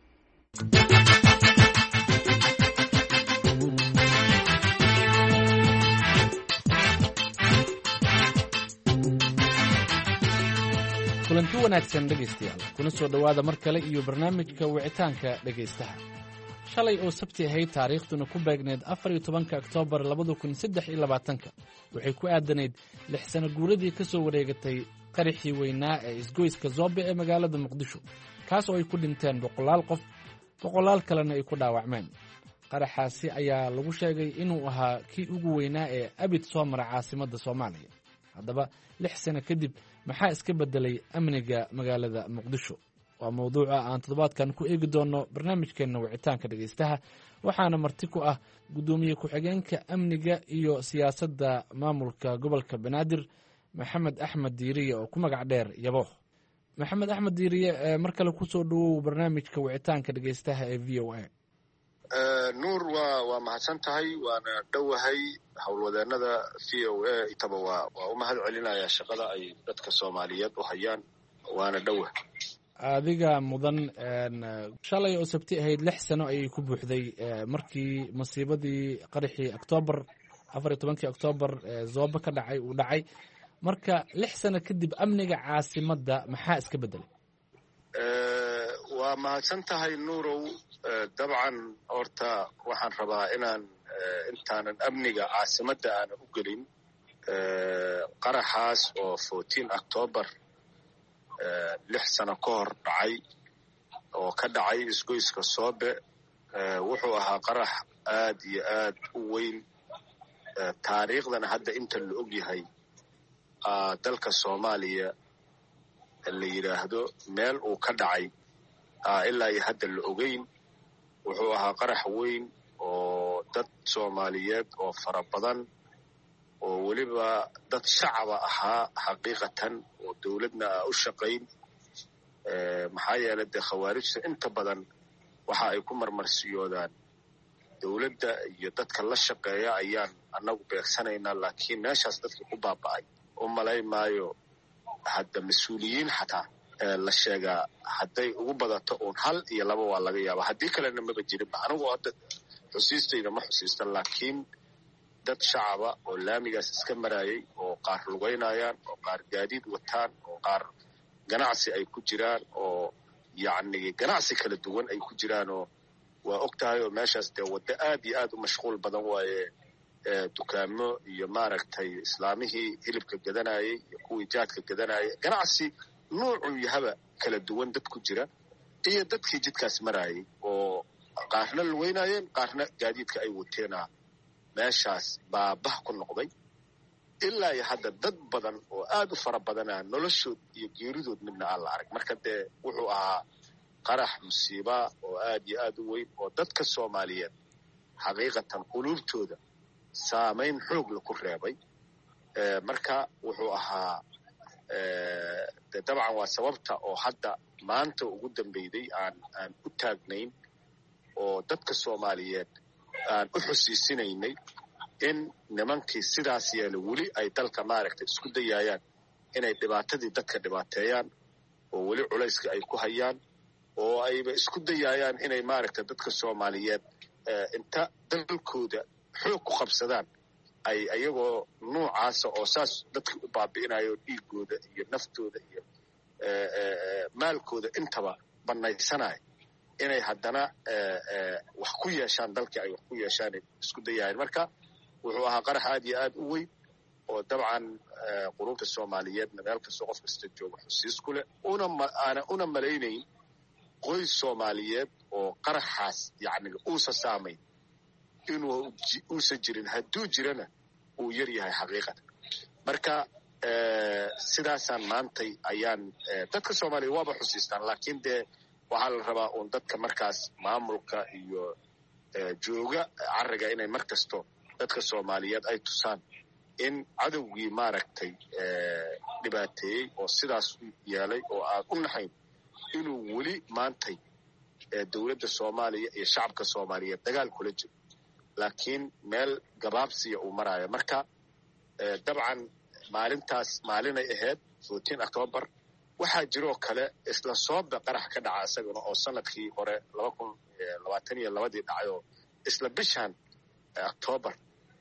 kulanti wanaagsan dhegaystayaal, kuna soo dhowaada mar kale iyo barnaamijka wicitaanka dhegaystaha. shalay oo sabti ahayd taariikhduna ku beegneed 14 oktoobar 2023 waxay ku aadanayd 6 sano guuradii ka soo wareegatay qaraxii weynaa ee isgoyska Zoobe ee magaalada Muqdisho, kaas oo ay ku dhinteen 100 qof, 100 kalena ay ku dhaawacmeen. qaraxaasi ayaa lagu sheegay inuu ahaa kii ugu weynaa ee abid soo mara caasimadda Soomaaliya. haddaba 6 sano kadib maxaa iska bedelay amniga magaalada Muqdisho? waa mowduuca aan toddobaadkan ku eegi doono barnaamijkeena wicitaanka dhegaystaha. waxaana marti ku ah gudoomiye ku-xigeenka amniga iyo siyaasadda maamulka gobolka Banaadir, maxamed axmed diiriye oo ku magac dheer Yabo. maxamed axmed diiriye, mar kale ku soo dhawow barnaamijka wicitaanka dhegaystaha ee VOA. nuur waa mahadsan tahay, waana dhowahay howlwadeenada VOA itaba waa u mahad celinaya shaqada ay dadka Soomaaliyeed u hayaan, waana dhowah. adiga mudan. shalay oo sabti ahayd 6 sano ayay ku buuxday markii masiibadii qaraxii Oktoobar 14 Oktoobar Zoobe ka dhacay uu dhacay. marka 6 sano kadib amniga caasimadda maxaa iska bedelay? waa mahadsan tahay nuurow. dabcan horta waxaan rabaa inaan intaanan amniga caasimadda aanan u gelin, qaraxaas oo 14 Oktoobar 6 sano ka hor dhacay oo ka dhacay isgoyska Zoobe, wuxuu ahaa qarax aad iyo aad u weyn. taariikhdana hadda inta la og yahay dalka Soomaaliya la yidhaahdo meel uu ka dhacay ilaa iyo hadda la ogeyn. wuxuu ahaa qarax weyn oo dad Soomaaliyeed oo fara badan oo weli weliba dad shacaba ahaa xaqiiqatan oo dowladna a u shaqayn maxaa yeelay dee khawaarijta inta badan waxa ay ku marmarsiyoodaan dowladda iyo dadka la shaqeeya ayaan annagu beegsanaynaa laakiin meeshaas dadka ku baaba'ay u malay maayo hadda mas-uuliyiin xataa la sheegaa hadday ugu badato uun 1 iyo 2 waa laga yaaba haddii kalena maba jirinba anigu hadda xusiistayda ma xusiistan laakiin dad shacaba oo laamigaas iska maraayay oo qaar lugaynayaan oo qaar gaadiid wataan oo qaar ganacsi ay ku jiraan oo yacni ganacsi kala duwan ay ku jiraan oo waa og tahay oo meeshaas dee waddo aad iyo aad u mashquul badan waaye dukaamo iyo maaragtay islaamihii hilibka gadanayay iyo kuwii jaadka gadanayay ganacsi nuucuu yahaba kala duwan dad ku jira iyo dadkii jidkaas maraayay oo qaarna lugaynayeen qaarna gaadiidka ay wateena meeshaas baabah ku noqday ilaa iyo hadda dad badan oo aad u fara badanaa noloshood iyo geeridood midna aan la arag marka dee wuxuu ahaa qarax musiiba oo aad iyo aad u weyn oo dadka soomaaliyeed xaqiiqatan quluubtooda saamayn xoog la ku reebay marka wuxuu ahaa dee dabcan waa sababta oo hadda maanta ugu dambeyday aan u taagnayn oo dadka soomaaliyeed aan u xusiisinaynay in nimankii sidaas yeela weli ay dalka maaragtay isku dayayaan inay dhibaatadii dadka dhibaateeyaan oo weli culayska ay ku hayaan oo ayba isku dayayaan inay maaragtay dadka soomaaliyeed inta dalkooda xoog ku qabsadaan ay ayagoo nuucaasa oo saas dadka u baabi'inayo dhiigooda iyo naftooda iyo maalkooda intaba bannaysanayo inay haddana wax ku yeeshaan dalkii ay wax ku yeeshaan isku dayayaan marka wuxuu ahaa qarax aad iyo aad u weyn oo dabcan qulubta soomaaliyeedna meel kastoo qof kasta jooga xusiis ku leh una malaynayn qoys soomaaliyeed oo qaraxaas yacni uusa saamayn inuu uusan jirin hadduu jirana uu yar yahay xaqiiqatan marka sidaasaan maantay ayaan dadka soomaaliya waaba xusiistaan laakiin dee waxaa la rabaa uun dadka markaas maamulka iyo jooga cariga inay mar kasto dadka soomaaliyeed ay tusaan in cadowgii maaragtay dhibaateeyey oo sidaas yeelay oo aan u naxayn inuu weli maantay dowladda soomaaliya iyo shacabka soomaaliyeed dagaal kula jiro laakiin meel gabaabsiya uu maraayo marka dabcan maalintaas maalinay ahayd 14 October waxaa jiroo kale isla soobe qarax ka dhaca isaguna oo sanadkii hore 2022 dhacay oo isla bishan October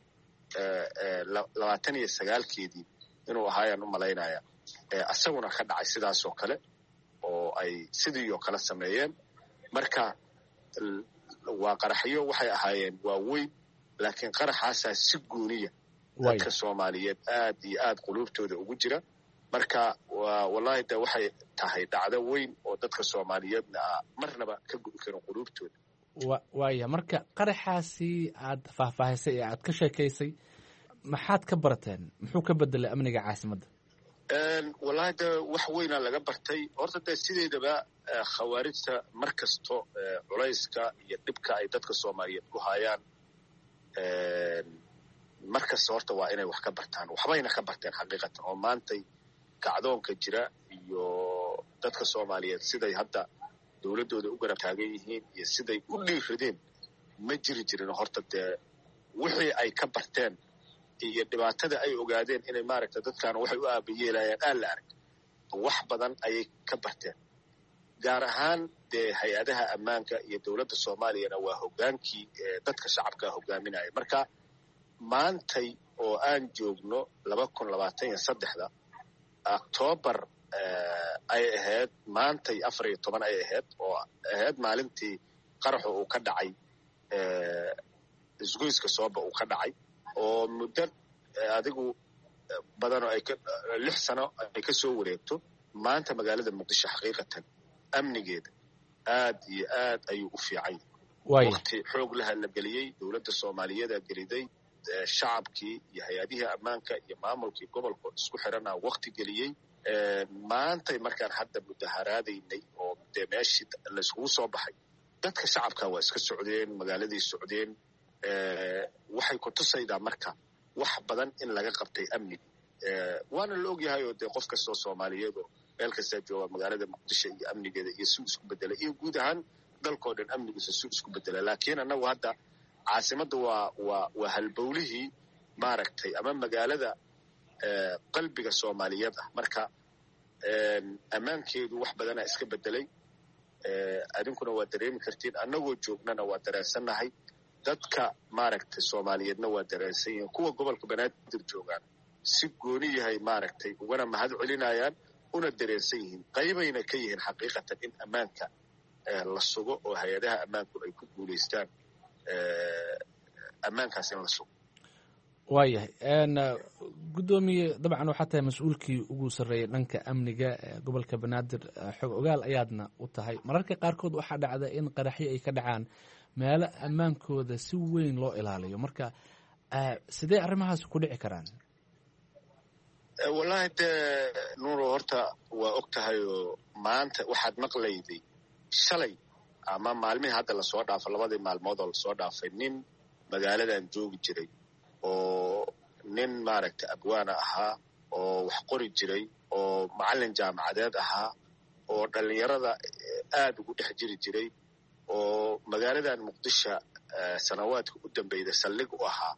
29keedii inuu ahaayaan u malaynaya isaguna ka dhacay sidaas oo kale oo ay sidii oo kale sameeyeen marka waa qaraxyo waxay ahaayeen waa weyn laakiin qaraxaasaa si gooniya dadka soomaaliyeed aad iyo aad quluubtooda ugu jira marka wallahi de waxay tahay dhacdo weyn oo dadka soomaaliyeedna marnaba ka gubi karin quluubtooda waaya marka qaraxaasi aad faahfaahisay ee aad ka sheekaysay maxaad ka barteen muxuu ka bedelay amniga caasimadda wallahi de wax weynaa laga bartay horta dee sideedaba khawaarijta mar kasto culayska iyo dhibka ay dadka soomaaliyeed ku hayaan mar kasta horta waa inay wax ka bartaan waxbayna ka barteen xaqiiqatan oo maantay kacdoonka jira iyo dadka soomaaliyeed siday hadda dowladdooda u garab taagan yihiin iyo siday u dhiiradeen ma jiri jirin horta dee wixii ay ka barteen iyo dhibaatada ay ogaadeen inay maaragta dadkan waxay u aabayeelayaan aan la arag wax badan ayay ka barteen gaar ahaan dee hay-adaha ammaanka iyo dowladda soomaaliyana waa hoggaankii dadka shacabkaa hoggaaminaya marka maantay oo aan joogno 2023 October ay ahayd maantay 14 ay ahayd oo ahayd maalintii qaraxu uu ka dhacay isgoyska sooba uu ka dhacay oo muddo adigu badan oo 6 sano ay ka soo wareegto maanta magaalada muqdisho xaqiiqatan amnigeeda aad iyo aad ayuu u fiican waqti xoog laha la geliyey dowladda soomaaliyeed geliday shacabkii iyo hay-adihii ammaanka iyo maamulkii gobolka isku xirana waqti geliyey maantay markaan hadda mudaharaadaynay oo dee meeshii layskugu soo baxay dadka shacabka waa iska socdeen magaaladii socdeen waxay ku tusaydaa marka wax badan in laga qabtay amniga waana la ogyahay oo dee qof kastoo soomaaliyeed oo meel kastaa jooga magaalada muqdisho iyo amnigeeda iyo suu isku bedela iyo guud ahaan dalkoo dhan amnigiisa suu isku bedela laakiin annagu hadda caasimadda waa halbowlihii maaragtay ama magaalada qalbiga soomaaliyeed ah marka ammaankeedu wax badanaa iska bedelay adinkuna waa dareemi kartiin annagoo joognana waa dareensannahay dadka maaragtay soomaaliyeedna waa dareensan yihiin kuwa gobolka banaadir joogaan si gooni yahay maaragtay ugana mahad celinayaan una dareensan yihiin qaybayna ka yihiin xaqiiqatan in ammaanka la sugo oo hay-adaha ammaanku ay ku guulaystaan ammaankaas in la sugo waayahay guddoomiye dabcan waxaa tahay mas-uulkii ugu sarreeyay dhanka amniga gobolka banaadir xog ogaal ayaadna u tahay mararka qaarkood waxaa dhacda in qaraxyo ay ka dhacaan meelo ammaankooda si weyn loo ilaaliyo marka sidee arrimahaas ku dhici karaan wallaahi dee nuuro horta waa og tahay oo maanta waxaad maqlayday shalay ama maalmihii hadda lasoo dhaafay labadii maalmood oo lasoo dhaafay nin magaaladan joogi jiray oo nin maaragtay abwaana ahaa oo wax qori jiray oo macallin jaamacadeed ahaa oo dhallinyarada aad ugu dhex jiri jiray oo magaaladan muqdisho sanawaadka u dambeyda saldhig u ahaa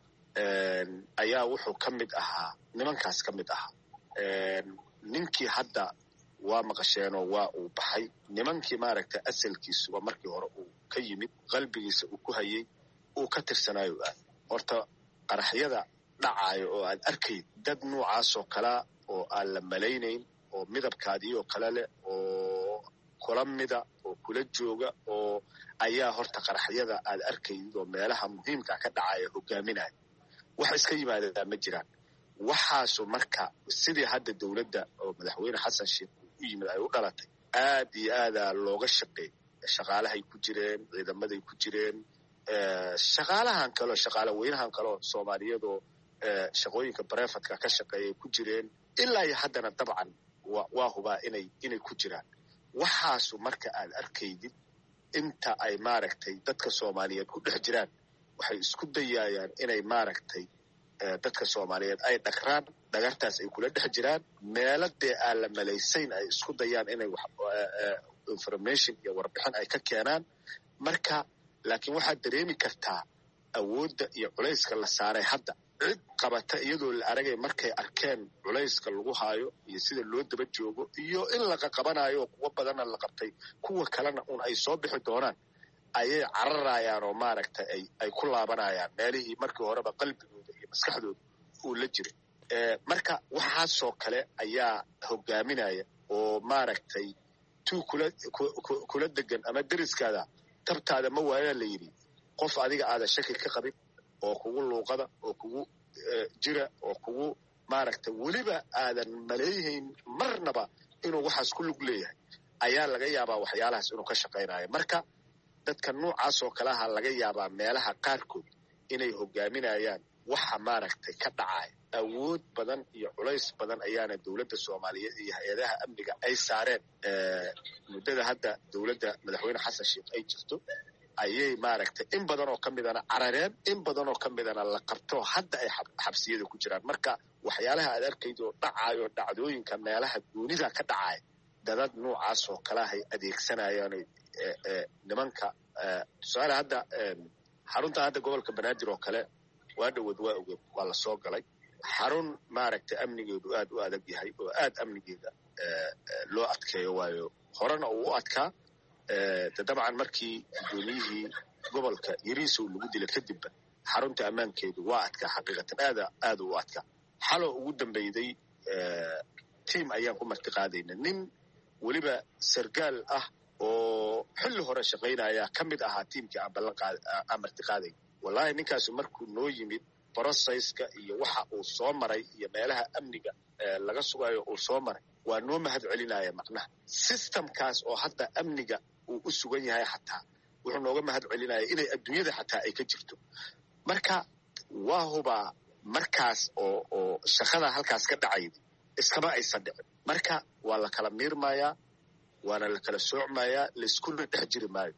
ayaa wuxuu ka mid ahaa nimankaas ka mid ahaa ninkii hadda waa maqasheenoo waa uu baxay nimankii maaragtay asalkiisuba markii hore uu ka yimid qalbigiisa uu ku hayay uu ka tirsanaayo aad horta qaraxyada dhacaayo oo aad arkayd dad noocaasoo kalea oo aan la malaynayn oo midabkaadii oo kale leh oo kula mida oo kula jooga oo ayaa horta qaraxyada aad arkayd oo meelaha muhiimka ka dhacaya hogaaminaya wax iska yimaadadaa ma jiraan waxaasu marka sidii hadda dowladda oo madaxweyne xasan sheekh u yimid ay u dhalatay aad iyo aadaa looga shaqeey shaqaalahay ku jireen ciidamaday ku jireen shaqaalahan kaleo shaqaale weynahan kaleo soomaaliyeed oo shaqooyinka barefadka ka shaqeeyay ku jireen ilaa iyo haddana dabcan waa hubaa inay ku jiraan waxaasu marka aad arkaydid inta ay maaragtay dadka soomaaliyeed ku dhex jiraan waxay isku dayayaan inay maaragtay dadka soomaaliyeed ay dhagraan dhagartaas ay kula dhex jiraan meelo dee aan la malaysayn ay isku dayaan inay information iyo warbixin ay ka keenaan marka laakiin waxaad dareemi kartaa awoodda iyo culayska la saaray hadda cid qabata iyadoo la aragay markay arkeen culayska lagu haayo iyo sida loo daba joogo iyo in laqa qabanayo kuwa badanna la qabtay kuwa kalena un ay soo bixi doonaan ayay cararayaan oo maaragtay ay ku laabanayaan meelihii markii horeba qalbigooda iyo maskaxdooda uu la jiray marka waxaasoo kale ayaa hogaaminaya oo maaragtay tuu kula degan ama deriskaada tabtaada ma waayaa la yidhi qof adiga aadan shaki ka qabin oo kugu luuqada oo kugu jira oo kugu maaragtay weliba aadan maleeyahayn marnaba inuu waxaas ku lug leeyahay ayaa laga yaabaa waxyaalahaas inuu ka shaqaynayo marka dadka noocaasoo kaleha laga yaabaa meelaha qaarkood inay hogaaminayaan waxa maaragtay ka dhacaya awood badan iyo culays badan ayaana dowladda soomaaliyeed iyo hay-adaha amniga ay saareen muddada hadda dowladda madaxweyne xasan sheekh ay jirto ayay maaragtay in badan oo ka midana carareen in badan oo ka midana la qabto hadda ay xabsiyada ku jiraan marka waxyaalaha aad arkaydoo dhacaayo dhacdooyinka meelaha goonida ka dhacaya dadad noocaasoo kalehay adeegsanayaan nimanka tusaale hadda xarunta hadda gobolka banaadir oo kale waa dhawood waa ogeed waa la soo galay xarun maaragtay amnigeedu aad u adag yahay oo aad amnigeeda loo adkeeyo waayo horena uu u adkaa de dabcan markii gudoomiyihii gobolka yariisow lagu dila kadibba xarunta ammaankeedu waa adkaa xaqiiqatan aad u adkaa xaloo ugu dambeyday tiam ayaan ku marti qaadayna nin weliba sargaal ah oo xilli hore shaqaynaya ka mid ahaa tiimkii aan marti qaadayn wallahi ninkaasu markuu noo yimid brocesska iyo waxa uu soo maray iyo meelaha amniga laga sugayo uu soo maray waa noo mahad celinaya macnaha systemkaas oo hadda amniga uu u sugan yahay xataa wuxuu nooga mahad celinaya inay adduunyada xataa ay ka jirto marka waa hubaa markaas oo shaqada halkaas ka dhacayda iskama aysan dhicin marka waa la kala miirmayaa waana la kala soocmayaa laiskuna dhex jiri maayo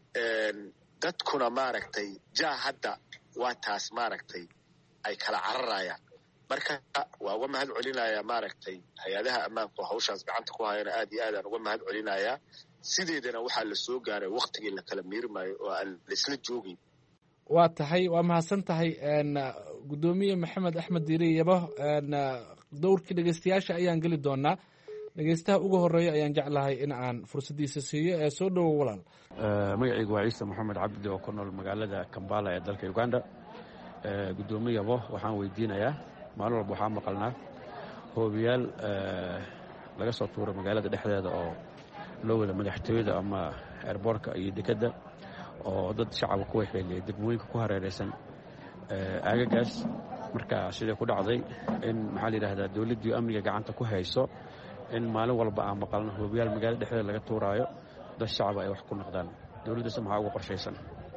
dadkuna maaragtay hadda waa taas maaragtay ay kala cararayaan marka waa uga mahad celinayaa maaragtay hay-adaha ammaanka oo hawshaas gacanta ku hayana aad iyo aadaan uga mahad celinayaa sideedana waxaa la soo gaaray waktigii la kala miirmayo oo aan laisla joogin. waa tahay waa mahadsan tahay guddoomiye maxamed axmed diiri yabo. dowrkii dhegeystayaasha ayaan geli doonaa. dhegeystaha ugu horeeya ayaan jeclahay in aan fursaddiisa siiyo ee soo dhowow walaal. magacaygu waa ciise maxamed cabdi oo ku nool magaalada Kampala ee dalka Uganda. guddoomiye yabo waxaan weydiinayaa maalin walba waxaa maqalnaa hoobiyaal laga soo tuuro magaalada dhexdeeda oo loo wada madaxtooyada ama airboortka iyo dekedda oo dad shacabka ku waxeeliyay degmooyinka ku hareeraysan aagagaas. marka sidee ku dhacday in maxaa la yidhaahdaa dowladdii amniga gacanta ku hayso in maalin walba aan maqalno hoobiyaal magaalada dhexdeeda laga tuuraayo dad shacaba ay wax ku noqdaan dowladdaas maxaa uga qorshaysan?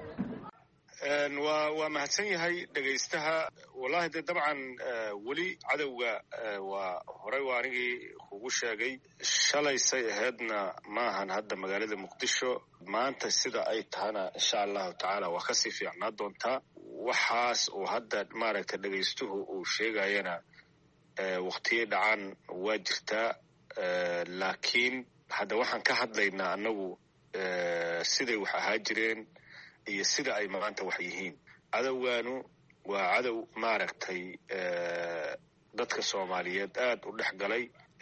waa mahadsan yahay dhegaystaha. wallahi de dabcan weli cadowga waa horey waa anigii kugu sheegay shalaysay ahaydna maahan hadda magaalada muqdisho. maanta sida ay tahana insha allahu tacaala waa kasii fiicnaa doontaa. waxaas uu hadda maaragtay dhegaystuhu uu sheegayana waktiyay dhacaan waa jirtaa. laakiin hadda waxaan ka hadlaynaa annagu siday wax ahaa jireen iyo sida ay maanta wax yihiin. cadowgaanu waa cadow maaragtay dadka soomaaliyeed aad u dhex galay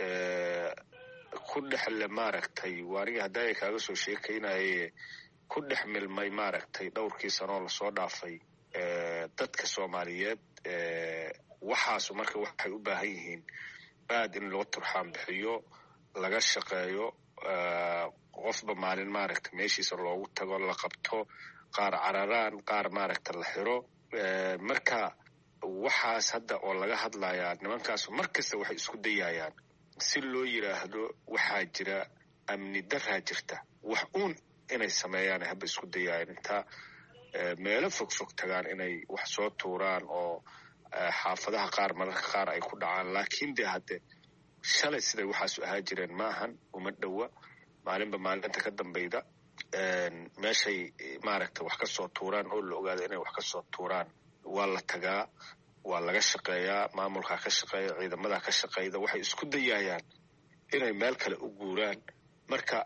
ku dhexle maaragtay waaniga hadda ay kaaga soo sheekaynaye ku dhex milmay maaragtay dhowrkii sanoo lasoo dhaafay dadka soomaaliyeed. waxaasu marka waxay u baahan yihiin aad in loo turxaan bixiyo laga shaqeeyo qofba maalin maaragtay meeshiisa loogu tago la qabto qaar cararaan qaar maaragta la xiro. marka waxaas hadda oo laga hadlayaa nimankaasu mar kasta waxay isku dayayaan si loo yidhaahdo waxaa jira amni daraa jirta wax uun inay sameeyaan haba isku dayayaan inta meelo fogfog tagaan inay wax soo tuuraan oo xaafadaha qaar mararka qaar ay ku dhacaan. laakiin de hadde shalay siday waxaasu ahaa jireen maahan uma dhowa. maalinba maalinta ka dambayda meeshay maaragta wax ka soo tuuraan oo la ogaado inay wax ka soo tuuraan waa la tagaa waa laga shaqeeyaa maamulkaa ka shaqeeya ciidamadaa ka shaqeyda waxay isku dayayaan inay meel kale u guuraan. marka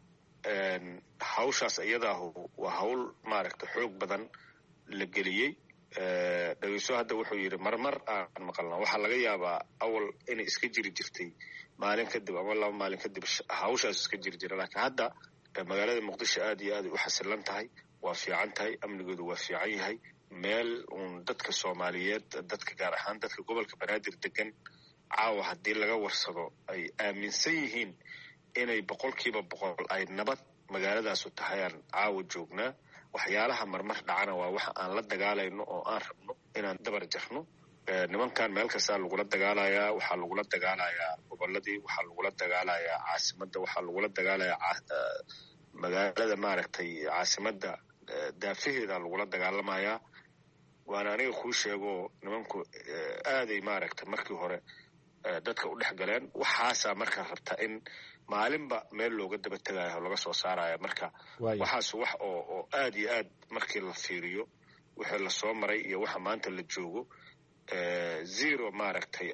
hawshaas iyadaahu waa hawl maaragta xoog badan la geliyey. dhegeyso hadda wuxuu yidhi marmar aan maqalna waxaa laga yaabaa awal inay iska jiri jirtay maalin kadib ama 2 maalin kadib hawshaas iska jiri jira. laakiin hadda magaalada muqdisho aad iyo aad u xasilan tahay waa fiican tahay amnigoodu waa fiican yahay. meel uun dadka soomaaliyeed dadka gaar ahaan dadka gobolka banaadir degan caawa haddii laga warsado ay aaminsan yihiin inay 100% ay nabad magaaladaasu tahay aan caawa joognaa. waxyaalaha marmar dhacana waa waxa aan la dagaalayno oo aan rabno inaan dabar jarno. nimankan meel kastaa lagula dagaalayaa. waxaa lagula dagaalayaa goboladii waxaa lagula dagaalayaa caasimadda waxaa lagula dagaalayaa magaalada maaragtay caasimadda daafaheeda lagula dagaalamayaa. waana aniga kuu sheego nimanku aaday maaragtay markii hore dadka u dhex galeen. waxaasaa markaa rabta in maalinba meel looga daba tegaayo laga soo saaraya. marka waxaas wax oo aad iyo aad markii la fiiriyo wixii lasoo maray iyo waxa maanta la joogo zero maaragtay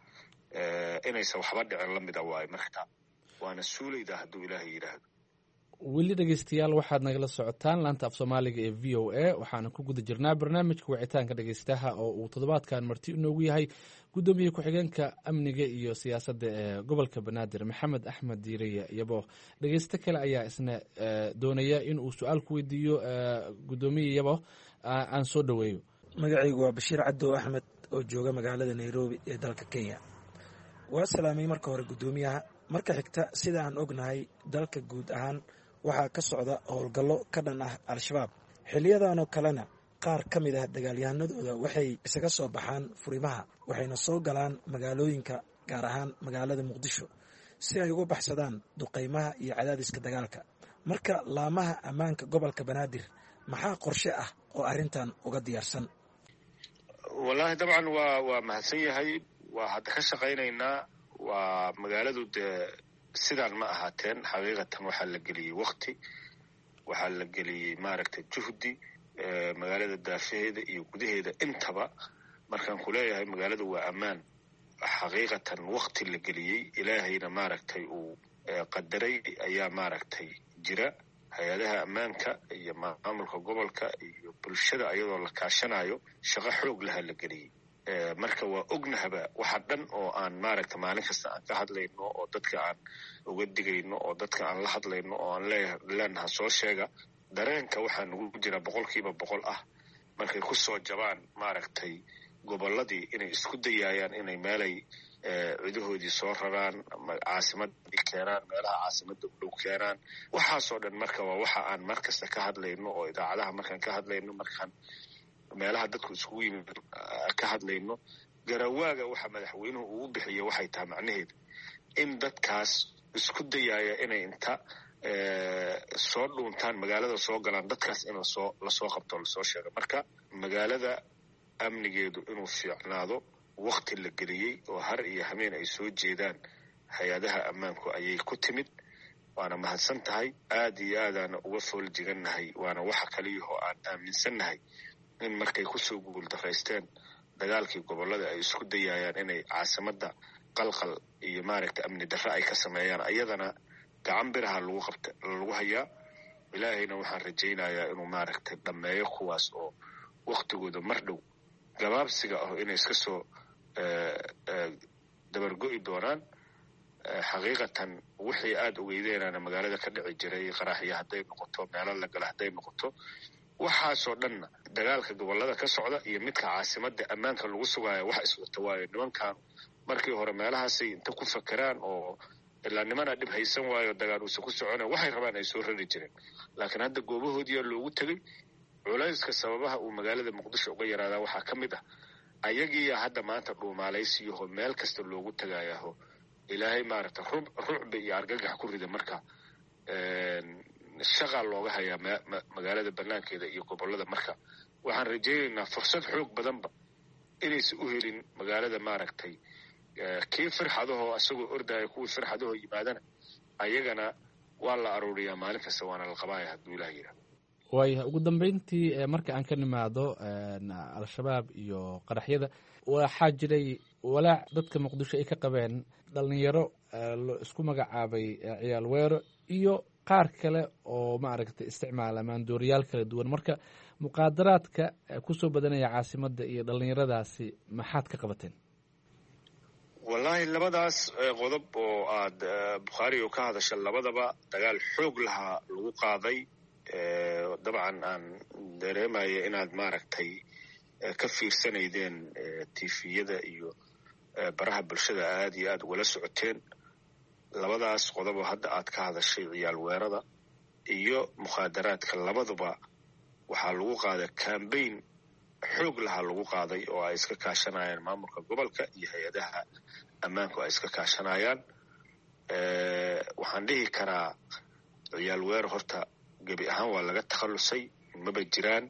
inaysan waxba dhicin lamida waayo. marka waana suulayda hadduu ilaahay yidhaahdo. weli dhegeystayaal waxaad nagala socotaan laanta af soomaaliga ee v o a waxaana ku guda jirnaa barnaamijka wicitaanka dhegeystaha oo uu toddobaadkan marti inoogu yahay guddoomiye ku-xigeenka amniga iyo siyaasadda ee gobolka banaadir maxamed axmed diiriye yabo. dhegeysto kale ayaa isna doonaya in uu su-aal ku weydiiyo guddoomiye yabo. aan soo dhoweeyo. magacaygu waa bashiir cadow axmed oo jooga magaalada nairobi ee dalka kenya. waa salaamay marka hore guddoomiyaha. marka xigta sida aan ognahay dalka guud ahaan waxaa ka socda howlgallo ka dhan ah al-shabaab. xiliyadanoo kalena qaar ka mid ah dagaalyahanadooda waxay isaga soo baxaan furimaha waxayna soo galaan magaalooyinka gaar ahaan magaalada muqdisho si ay uga baxsadaan duqaymaha iyo cadaadiska dagaalka. marka laamaha ammaanka gobolka banaadir maxaa qorshe ah oo arrintan uga diyaarsan? wallaahi dabcan waa mahadsan yahay. waa hadda ka shaqaynaynaa. waa magaaladu dee sidaan ma ahaateen xaqiiqatan waxaa la geliyey wakti waxaa la geliyey maaragtay juhdi magaalada daafaheeda iyo gudaheeda intaba markaan ku leeyahay magaalada waa ammaan xaqiiqatan waqti la geliyey ilaahayna maaragtay uu qadaray ayaa maaragtay jira hay-adaha ammaanka iyo maamulka gobolka iyo bulshada ayadoo la kaashanayo shaqo xoog laha la geliyey marka waa ognahaba waxa dhan oo aan maaragta maalin kasta aan ka hadlayno oo dadka aan uga digayno oo dadka aan la hadlayno oo aan leenaha soo sheega dareenka waxaa nagu jira 100% ah markay ku soo jabaan maaragtay gobolladii inay isku dayaayaan inay meelay ciidahoodii soo raraan caasimadii keenaan meelaha caasimada u dhow keenaan waxaasoo dhan marka waa waxa aan mar kasta ka hadlayno oo idaacadaha markaan ka hadlayno markaan meelaha dadku isugu yimid ka hadlayno garawaaga waxa madaxweynuhu uu bixiyo waxay tahay macnaheedu in dadkaas isku dayaaya inay inta soo dhuuntaan magaalada soo galaan dadkaas in lasoo qabto lasoo sheego marka magaalada amnigeedu inuu fiicnaado waqti la geliyey oo har iyo hameen ay soo jeedaan hay-adaha ammaanku ayay ku timid waana mahadsan tahay aad iyo aadaana uga fooljigannahay waana waxa kaliyahoo aan aaminsannahay in markay kusoo guuldaraysteen dagaalkii gobollada ay isku dayaayaan inay caasimadda qalqal iyo maaragta amni darre ay ka sameeyaan ayadana gacan biraha lagu hayaa ilaahayna waxaan rajaynayaa inuu maaragtay dhammeeyo kuwaas oo waqtigooda mar dhow gabaabsiga ah inay iska soo dabargo'i doonaan xaqiiqatan wixii aada ogeydeynana magaalada ka dhici jiray qaraxya hadday noqoto meelo la gala hadday noqoto waxaasoo dhanna dagaalka gobollada ka socda iyo midka caasimadda ammaanka lagu sugaayo wax iswata waayo nimankan markii hore meelahaasay inta ku fakeraan oo ilaa nimana dhib haysan waayo dagaal uusa ku socona waxay rabaan ay soo rari jireen laakiin hadda goobahoodiyaa loogu tegey culayska sababaha uu magaalada muqdisho uga yaraadaa waxaa ka mid ah ayagiiya hadda maanta dhuumaalaysiyaho meel kasta loogu tagaayaho ilaahay maaragta rucba iyo argagax ku rida marka shaqaa looga hayaa magaalada banaankeeda iyo gobollada marka waxaan rajaynaynaa fursad xoog badanba inaysa u helin magaalada maaragtay kii firxadahoo isagoo ordaya kuwii firxadahoo yimaadana ayagana waa la aruuriyaa maalin kasta waana la qabaaya hadduu ilaah yidhaah waayahay ugu dambeyntii marka aan ka nimaado al-shabaab iyo qaraxyada waxaa jiray walaac dadka muqdisho ay ka qabeen dhalinyaro isku magacaabay ciyaal weero iyo qaar kale oo maaragtay isticmaala maandooriyaal kala duwan marka muqaadaraadka kusoo badanaya caasimadda iyo dhalinyaradaasi maxaad ka qabateen wallaahi labadaas qodob oo aad bukhaari oo ka hadasha labadaba dagaal xoog lahaa lagu qaaday dabcan aan dareemaya inaad maaragtay ka fiirsanaydeen tifiyada iyo baraha bulshada aad iyo aad ugala socoteen labadaas qodoboo hadda aad ka hadashay ciyaal weerada iyo mukhaadaraadka labaduba waxaa lagu qaaday cambaign xoog lahaa lagu qaaday oo ay iska kaashanayaan maamulka gobolka iyo hay-adaha ammaanku ay iska kaashanayaan waxaan dhihi karaa ciyaal weero horta gebi ahaan waa laga takhallusay maba jiraan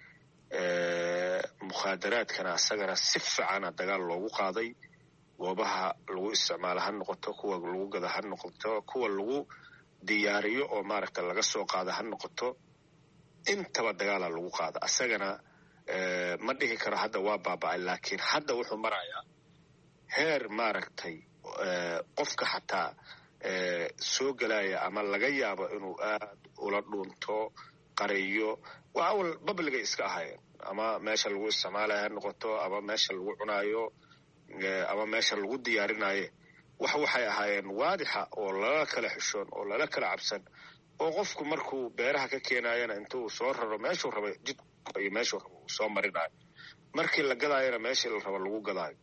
mukhaadaraadkana asagana si fiicana dagaal loogu qaaday goobaha lagu isticmaalo ha noqoto kuwa lagu gada ha noqoto kuwa lagu diyaariyo oo maaragta laga soo qaada ha noqoto intaba dagaala lagu qaada asagana ma dhihi karo hadda waa baaba'ay laakiin hadda wuxuu marayaa heer maaragtay qofka xataa soo gelaya ama laga yaabo inuu aad ula dhuunto qariyo waa awal babliga iska ahayeen ama meesha lagu isticmaalayo ha noqoto ama meesha lagu cunaayo ama meesha lagu diyaarinayo waxay ahaayeen waadixa oo lala kala xishoon oo lala kala cabsan oo qofku markuu beeraha ka keenayana intuu soo raro meeshuu raba jid iyo meeshuu raba uu soo marinayo markii la gadaayana meeshii la raba lagu gadaayo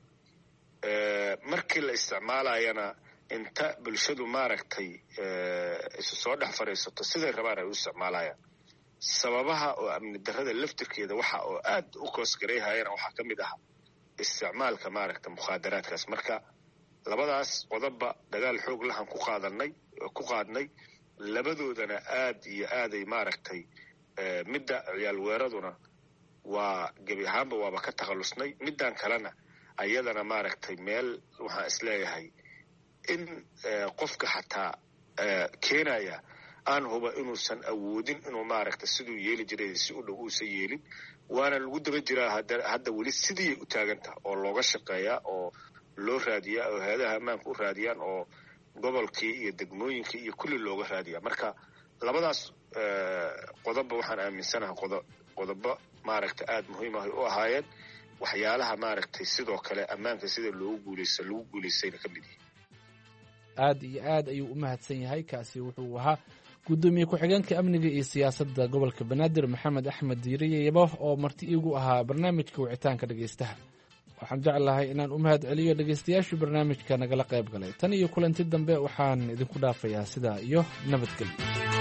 markii la isticmaalayana inta bulshadu maaragtay isu soo dhex fadhiisato siday rabaan ay u isticmaalayaan sababaha oo amni darrada laftirkeeda waxa oo aad u koosgarayhayana waxaa ka mid aha isticmaalka maaragta mukhaadaraadkaas marka labadaas qodobba dagaal xoog lahan ku qaadnay labadoodana aad iyo aaday maaragtay midda ciyaal weeraduna waa gebi ahaanba waaba ka takhallusnay middan kalena ayadana maaragtay meel waxaan isleeyahay in qofka xataa keenaya aan huba inuusan awoodin inuu maaragta siduu yeeli jiray si u dhow uusan yeelin waana lagu daba jiraa hadda weli sidii u taagantaha oo looga shaqeeyaa oo loo raadiyaa oo hay-adaha ammaanka u raadiyaan oo gobolkii iyo degmooyinkii iyo kulli looga raadiyaa marka labadaas qodoba waxaan aaminsanahay qodobo maaragta aada muhiim ah u ahaayeen waxyaalaha maaragtay sidoo kale ammaanka sida lagu guulaystayna ka mid yihiin aad iyo aad ayuu u mahadsan yahay kaasi wuxuu ahaa gudoomiye ku-xigeenka amniga iyo siyaasadda gobolka banaadir maxamed axmed diiriye yabo oo marti iigu ahaa barnaamijka wicitaanka dhegaystaha waxaan jeclahay inaan u mahad celiyo dhegaystayaashii barnaamijka nagala qayb galay tan iyo kulanti dambe waxaan idinku dhaafayaa sidaa iyo nabadgelyo.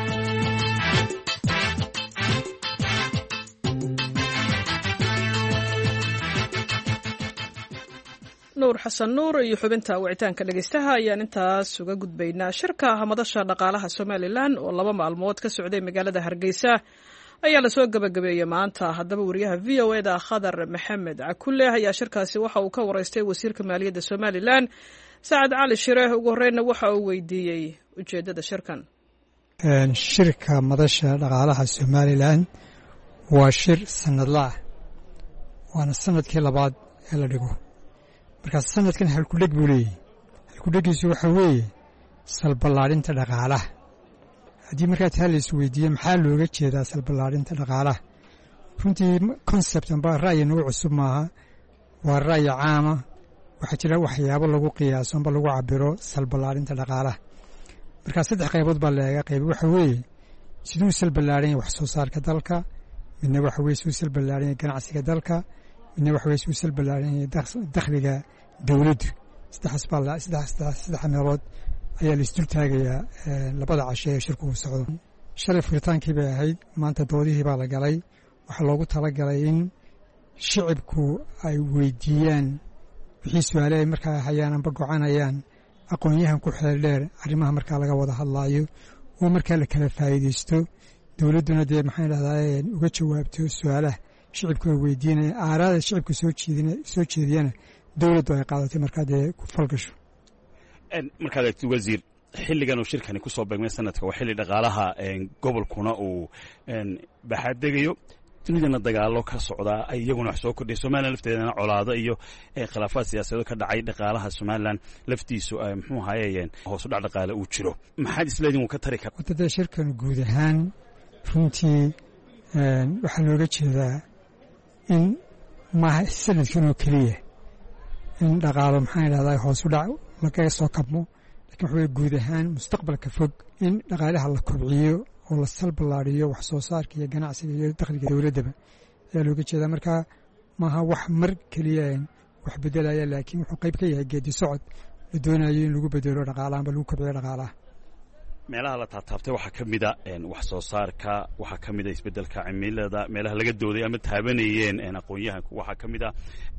nuur xasan nuur iyo xubinta wicitaanka dhegaystaha ayaan intaas uga gudbaynaa. shirka madasha dhaqaalaha somalilan oo 2 maalmood ka socday magaalada hargeysa ayaa lasoo gabagabeeyey maanta. haddaba wariyaha v o eda khadar maxamed cakulle ayaa shirkaasi waxa uu ka waraystay wasiirka maaliyadda somalilan sacad cali shire. ugu horreynna waxa uu weydiiyey ujeeddada shirkan. shirka madasha dhaqaalaha somalilan waa shir sanadlaah waana sanadkii 2aad ee la dhigo. markaas sanadkan halkudheg buu leeyahy. halkudhegiisu waxa weeye salballaadhinta dhaqaalaha. haddii markaa taa la isweydiiye maxaa looga jeedaa salballaadhinta dhaqaalaha, runtii concept amba ra'yi nagu cusub maaha, waa ra'yi caama. waxaa jira waxyaabo lagu qiyaaso amba lagu cabiro salballaadhinta dhaqaalaha. markaa 3 qaybood baa laga qayb. waxa weeye siduu salballaadhan yahay wax soo saarka dalka, midna waxa weeye siduu salballaadhan yahay ganacsiga dalka, midna waxa weeye siduu salballaadhan yahay dakhliga dawladdu. 3 meelood ayaa la isdul taagayaa 2 casho ee shirku uu socdo. shalay furitaankii bay ahayd, maanta doodihii baa la galay. waxaa loogu talagalay in shicibku ay weydiiyaan wixii su-aale ay markaa hayaan amba gocanayaan aqoon-yahan ku xeel dheer arrimaha markaa laga wada hadlaayo oo markaa la kala faa'iidaysto. dawladduna dee maxaan idhahdaa uga jawaabto su-aalaha shicibku ay weydiinayaan. aaraada shicibku soo jeediyana dawladdu ay qaadatay markaa dee ku falgasho. markaad eegto wasiir, xilligan uu shirkani ku soo beegmay sanadka waa xilli dhaqaalaha gobolkuna uu baxadegayo, dunidana dagaalo ka socdaa ay iyaguna wax soo kordhay. somalilan lafteedana colaado iyo khilaafaad siyaasadeed ka dhacay. dhaqaalaha somalilan laftiisu muxuu ahaayeen hoos u dhac dhaqaale uu jiro. maxaad isleediin uu ka tari kara? wadada shirkan guud ahaan runtii waxaa looga jeedaa in maaha sanadkan oo keliya in dhaqaalo maxaan idhahdaa hoos u dhac lagaga soo kabmo, lakin waxa weye guud ahaan mustaqbalka fog in dhaqaalaha la kobciyo oo la salballaadhiyo wax soo saarka iyo ganacsiga iyo dakhliga dawladdaba ayaa looga jeedaa. marka maaha wax mar keliya wax bedelaya, laakiin wuxuu qayb ka yahay geedi socod la doonayo in lagu bedelo dhaqaalaha amba lagu kobciyo dhaqaalaha. meelaha la taabtaabtay waxaa ka mida wax soo saarka, waxaa ka mida isbeddelka cimilada, meelaha laga dooday ama taabanayeen aqoon-yahanku waxaa ka mid a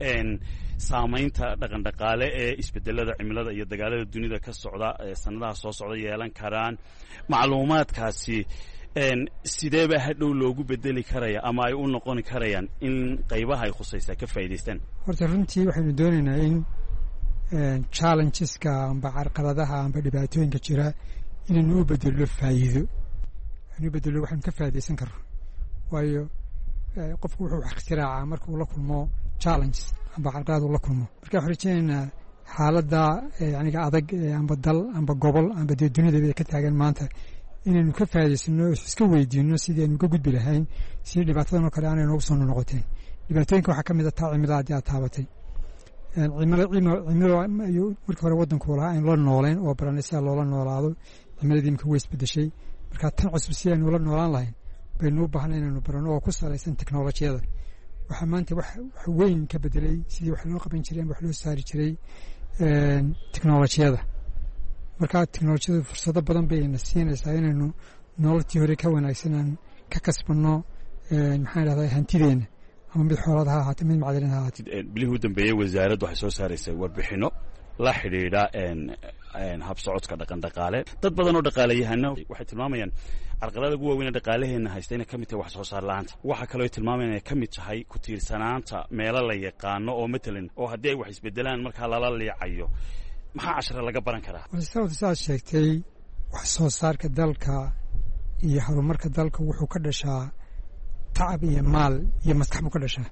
saamaynta dhaqandhaqaale ee isbeddelada cimilada iyo dagaalada dunida ka socda sanadaha soo socda yeelan karaan. macluumaadkaasi sideeba hadhow loogu bedeli karaya ama ay u noqoni karayaan in qaybaha ay khusaysaa ka faa'idaystaan? horta runtii waxaynu doonaynaa in challengeska amba carqaladaha amba dhibaatooyinka jira inaynu u bedello faa'iido. anu bedello waxaynu ka faa'iidaysan karno, waayo qofku wuxuu wax ikhtiraacaa markuu la kulmo challenges amba carqalad uu la kulmo. marka waxaan rajaynaynaa xaaladda yaniga adag amba dal amba gobol amba dee dunidaba ay ka taagan maanta inaynu ka faa'iidaysano iska weydiino sidii aynu ka gudbi lahayn, sidii dhibaatadan oo kale aanay noogu soo noqoteen. dhibaatooyinka waxaa ka mid a taa cimilada haddii aad taabatay. cimilo ayuu markii hore waddanku lahaa aynu la nooleen oo baranay si loola noolaado. cimiladii imika way isbedeshay. marka tan cusub si aynu ula noolaan lahayn baynu u baahnay inaynu barano oo ku salaysan teknolojiyada. waxaa maanta wax weyn ka bedelay sidii wax loo qaban jiray ama wax loo saari jiray teknolojiyada. marka teknolojiyadu fursado badan bayna siinaysaa inaynu nololtii hore ka wanaagsanaan ka kasbanno maxaan idhahdaa hantideenna, ama mid xoolaad ha ahaatee mid macdalin ha ahaatee. bilihii u dambeeyey wasaaraddu waxay soo saaraysay warbixinno la xidhiidha habsocodka dhaqandhaqaale. dad badan oo dhaqaalayahana waxay tilmaamayaan carqalada ugu waaweyn ee dhaqaalaheenna haysta inay ka mid tahay wax soo saar la-aanta. waxaa kaloo ay tilmaamayaan inay ka mid tahay ku tiirsanaanta meelo la yaqaano oo matalan oo haddii ay wax isbedelaan markaa lala liicayo. maxaa cashare laga baran karaa? saad sheegtay wax soo saarka dalka iyo horumarka dalka wuxuu ka dhashaa tacab iyo maal iyo maskax buu ka dhashaa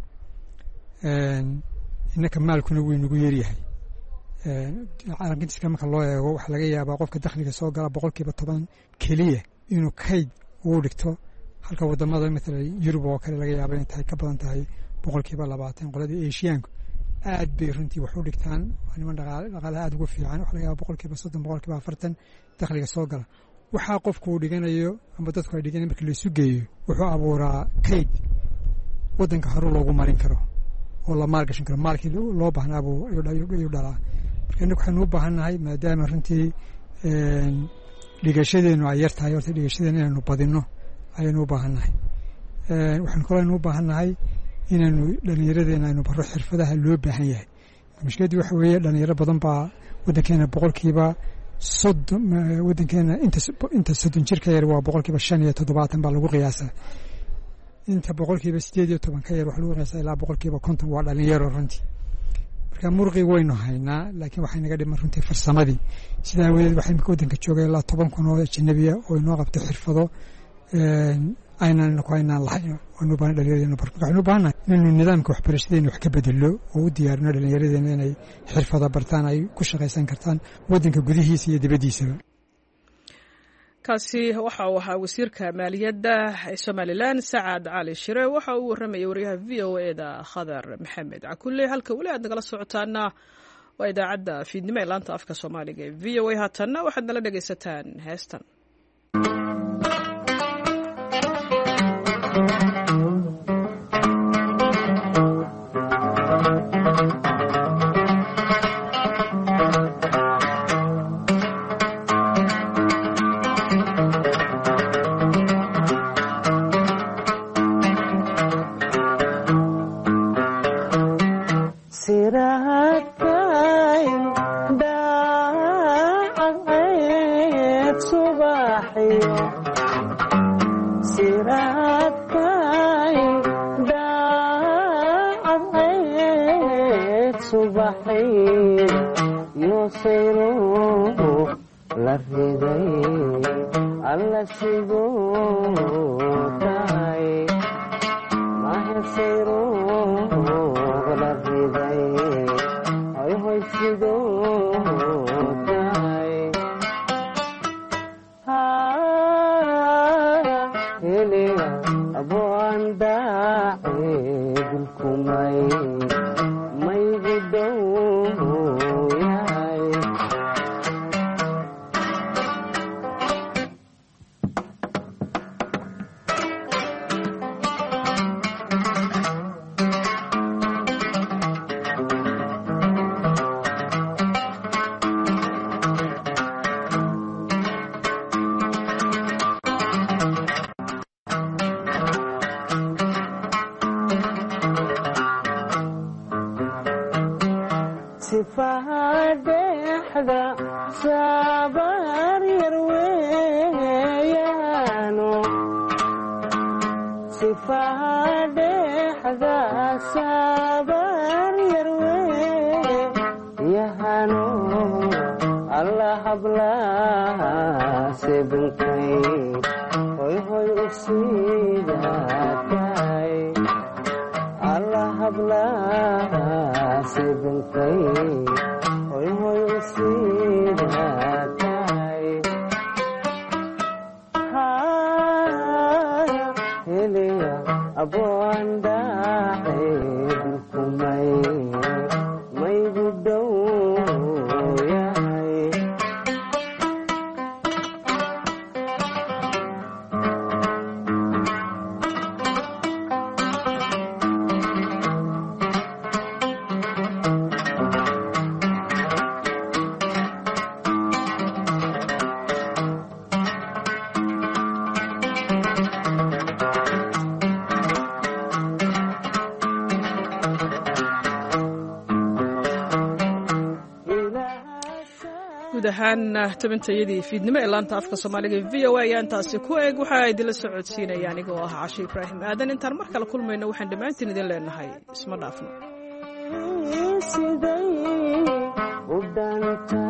innaka maalkuna wuu inagu yaryahay caalamkiiska marka loo eego waxaa laga yaabaa qofka dakhliga soo gala 10% keliya inuu kayd uu dhigto halka wadamada mesela Yurub oo kale laga yaabo inay tahay ka badan tahay 20% qoladii Aasiyaanku aad bay runtii wax u dhigtaan niman dhaqaale aad ugu fiican waxa laga yaabaa 30% 40% dakhliga soo gala waxa qofku uu dhiganayo ama dadku ay dhiganayaan marka la isu geeyo wuxuu abuuraa kayd wadanka hore loogu marin karo oo la maalgashan karo maalkii loo baahnaa buu ayuu dhalaa marka innagu waxaynu u baahannahay maadaama runtii dhigashadeenu ay yar tahay horta dhigashadeena inaynu badinno ayaynu u baahannahay waxaynu kaloo u baahannahay inaynu dhallinyaradeenna aynu baro xirfadaha loo baahan yahay mushkiladii waxa weeye dhalinyaro badan baa waddankeena 30% waddankeena inta 30 jirka yar waa 5% baa lagu qiyaasaa inta 8% ka yar wax lagu qiyaasaa ilaa 50% waa dhalinyaro runtii marka murqi waynu haynaa laakiin waxay naga dhiman runtii farsamadii sidaa weeyad waxay imika waddanka joogay ilaa 10,000 oo ajnabiya oo inoo qabto xirfado aynaan lahayn waanu baahan dhalinyaradeena barko waxaanu baahannahay inaynu nidaamka waxbarashadeena wax ka bedelo oo u diyaarino dhalinyaradeena inay xirfado bartaan ay ku shaqaysan kartaan waddanka gudihiisa iyo dibaddiisaba kaasi waxa uu ahaa wasiirka maaliyadda ee Somaliland Saacad Cali Shire waxa uu waramayay wariyaha VOA-da Khadar Maxamed Cakulle halka wali aad nagala socotaana waa idaacadda fiidnimo ee laanta afka Soomaaliga ee VOA haatanna waxaad nala dhagaysataan heestan tabintayadii fiidnimo ee laanta afka Soomaaliga VOA ayaan taasi ku eeg waxa ay dila socodsiinayaan anigoo ah Caashi Ibraahim Aadan intaan mar kale kulmayno waxaan dhamaantiin idin leenahay isma dhaafno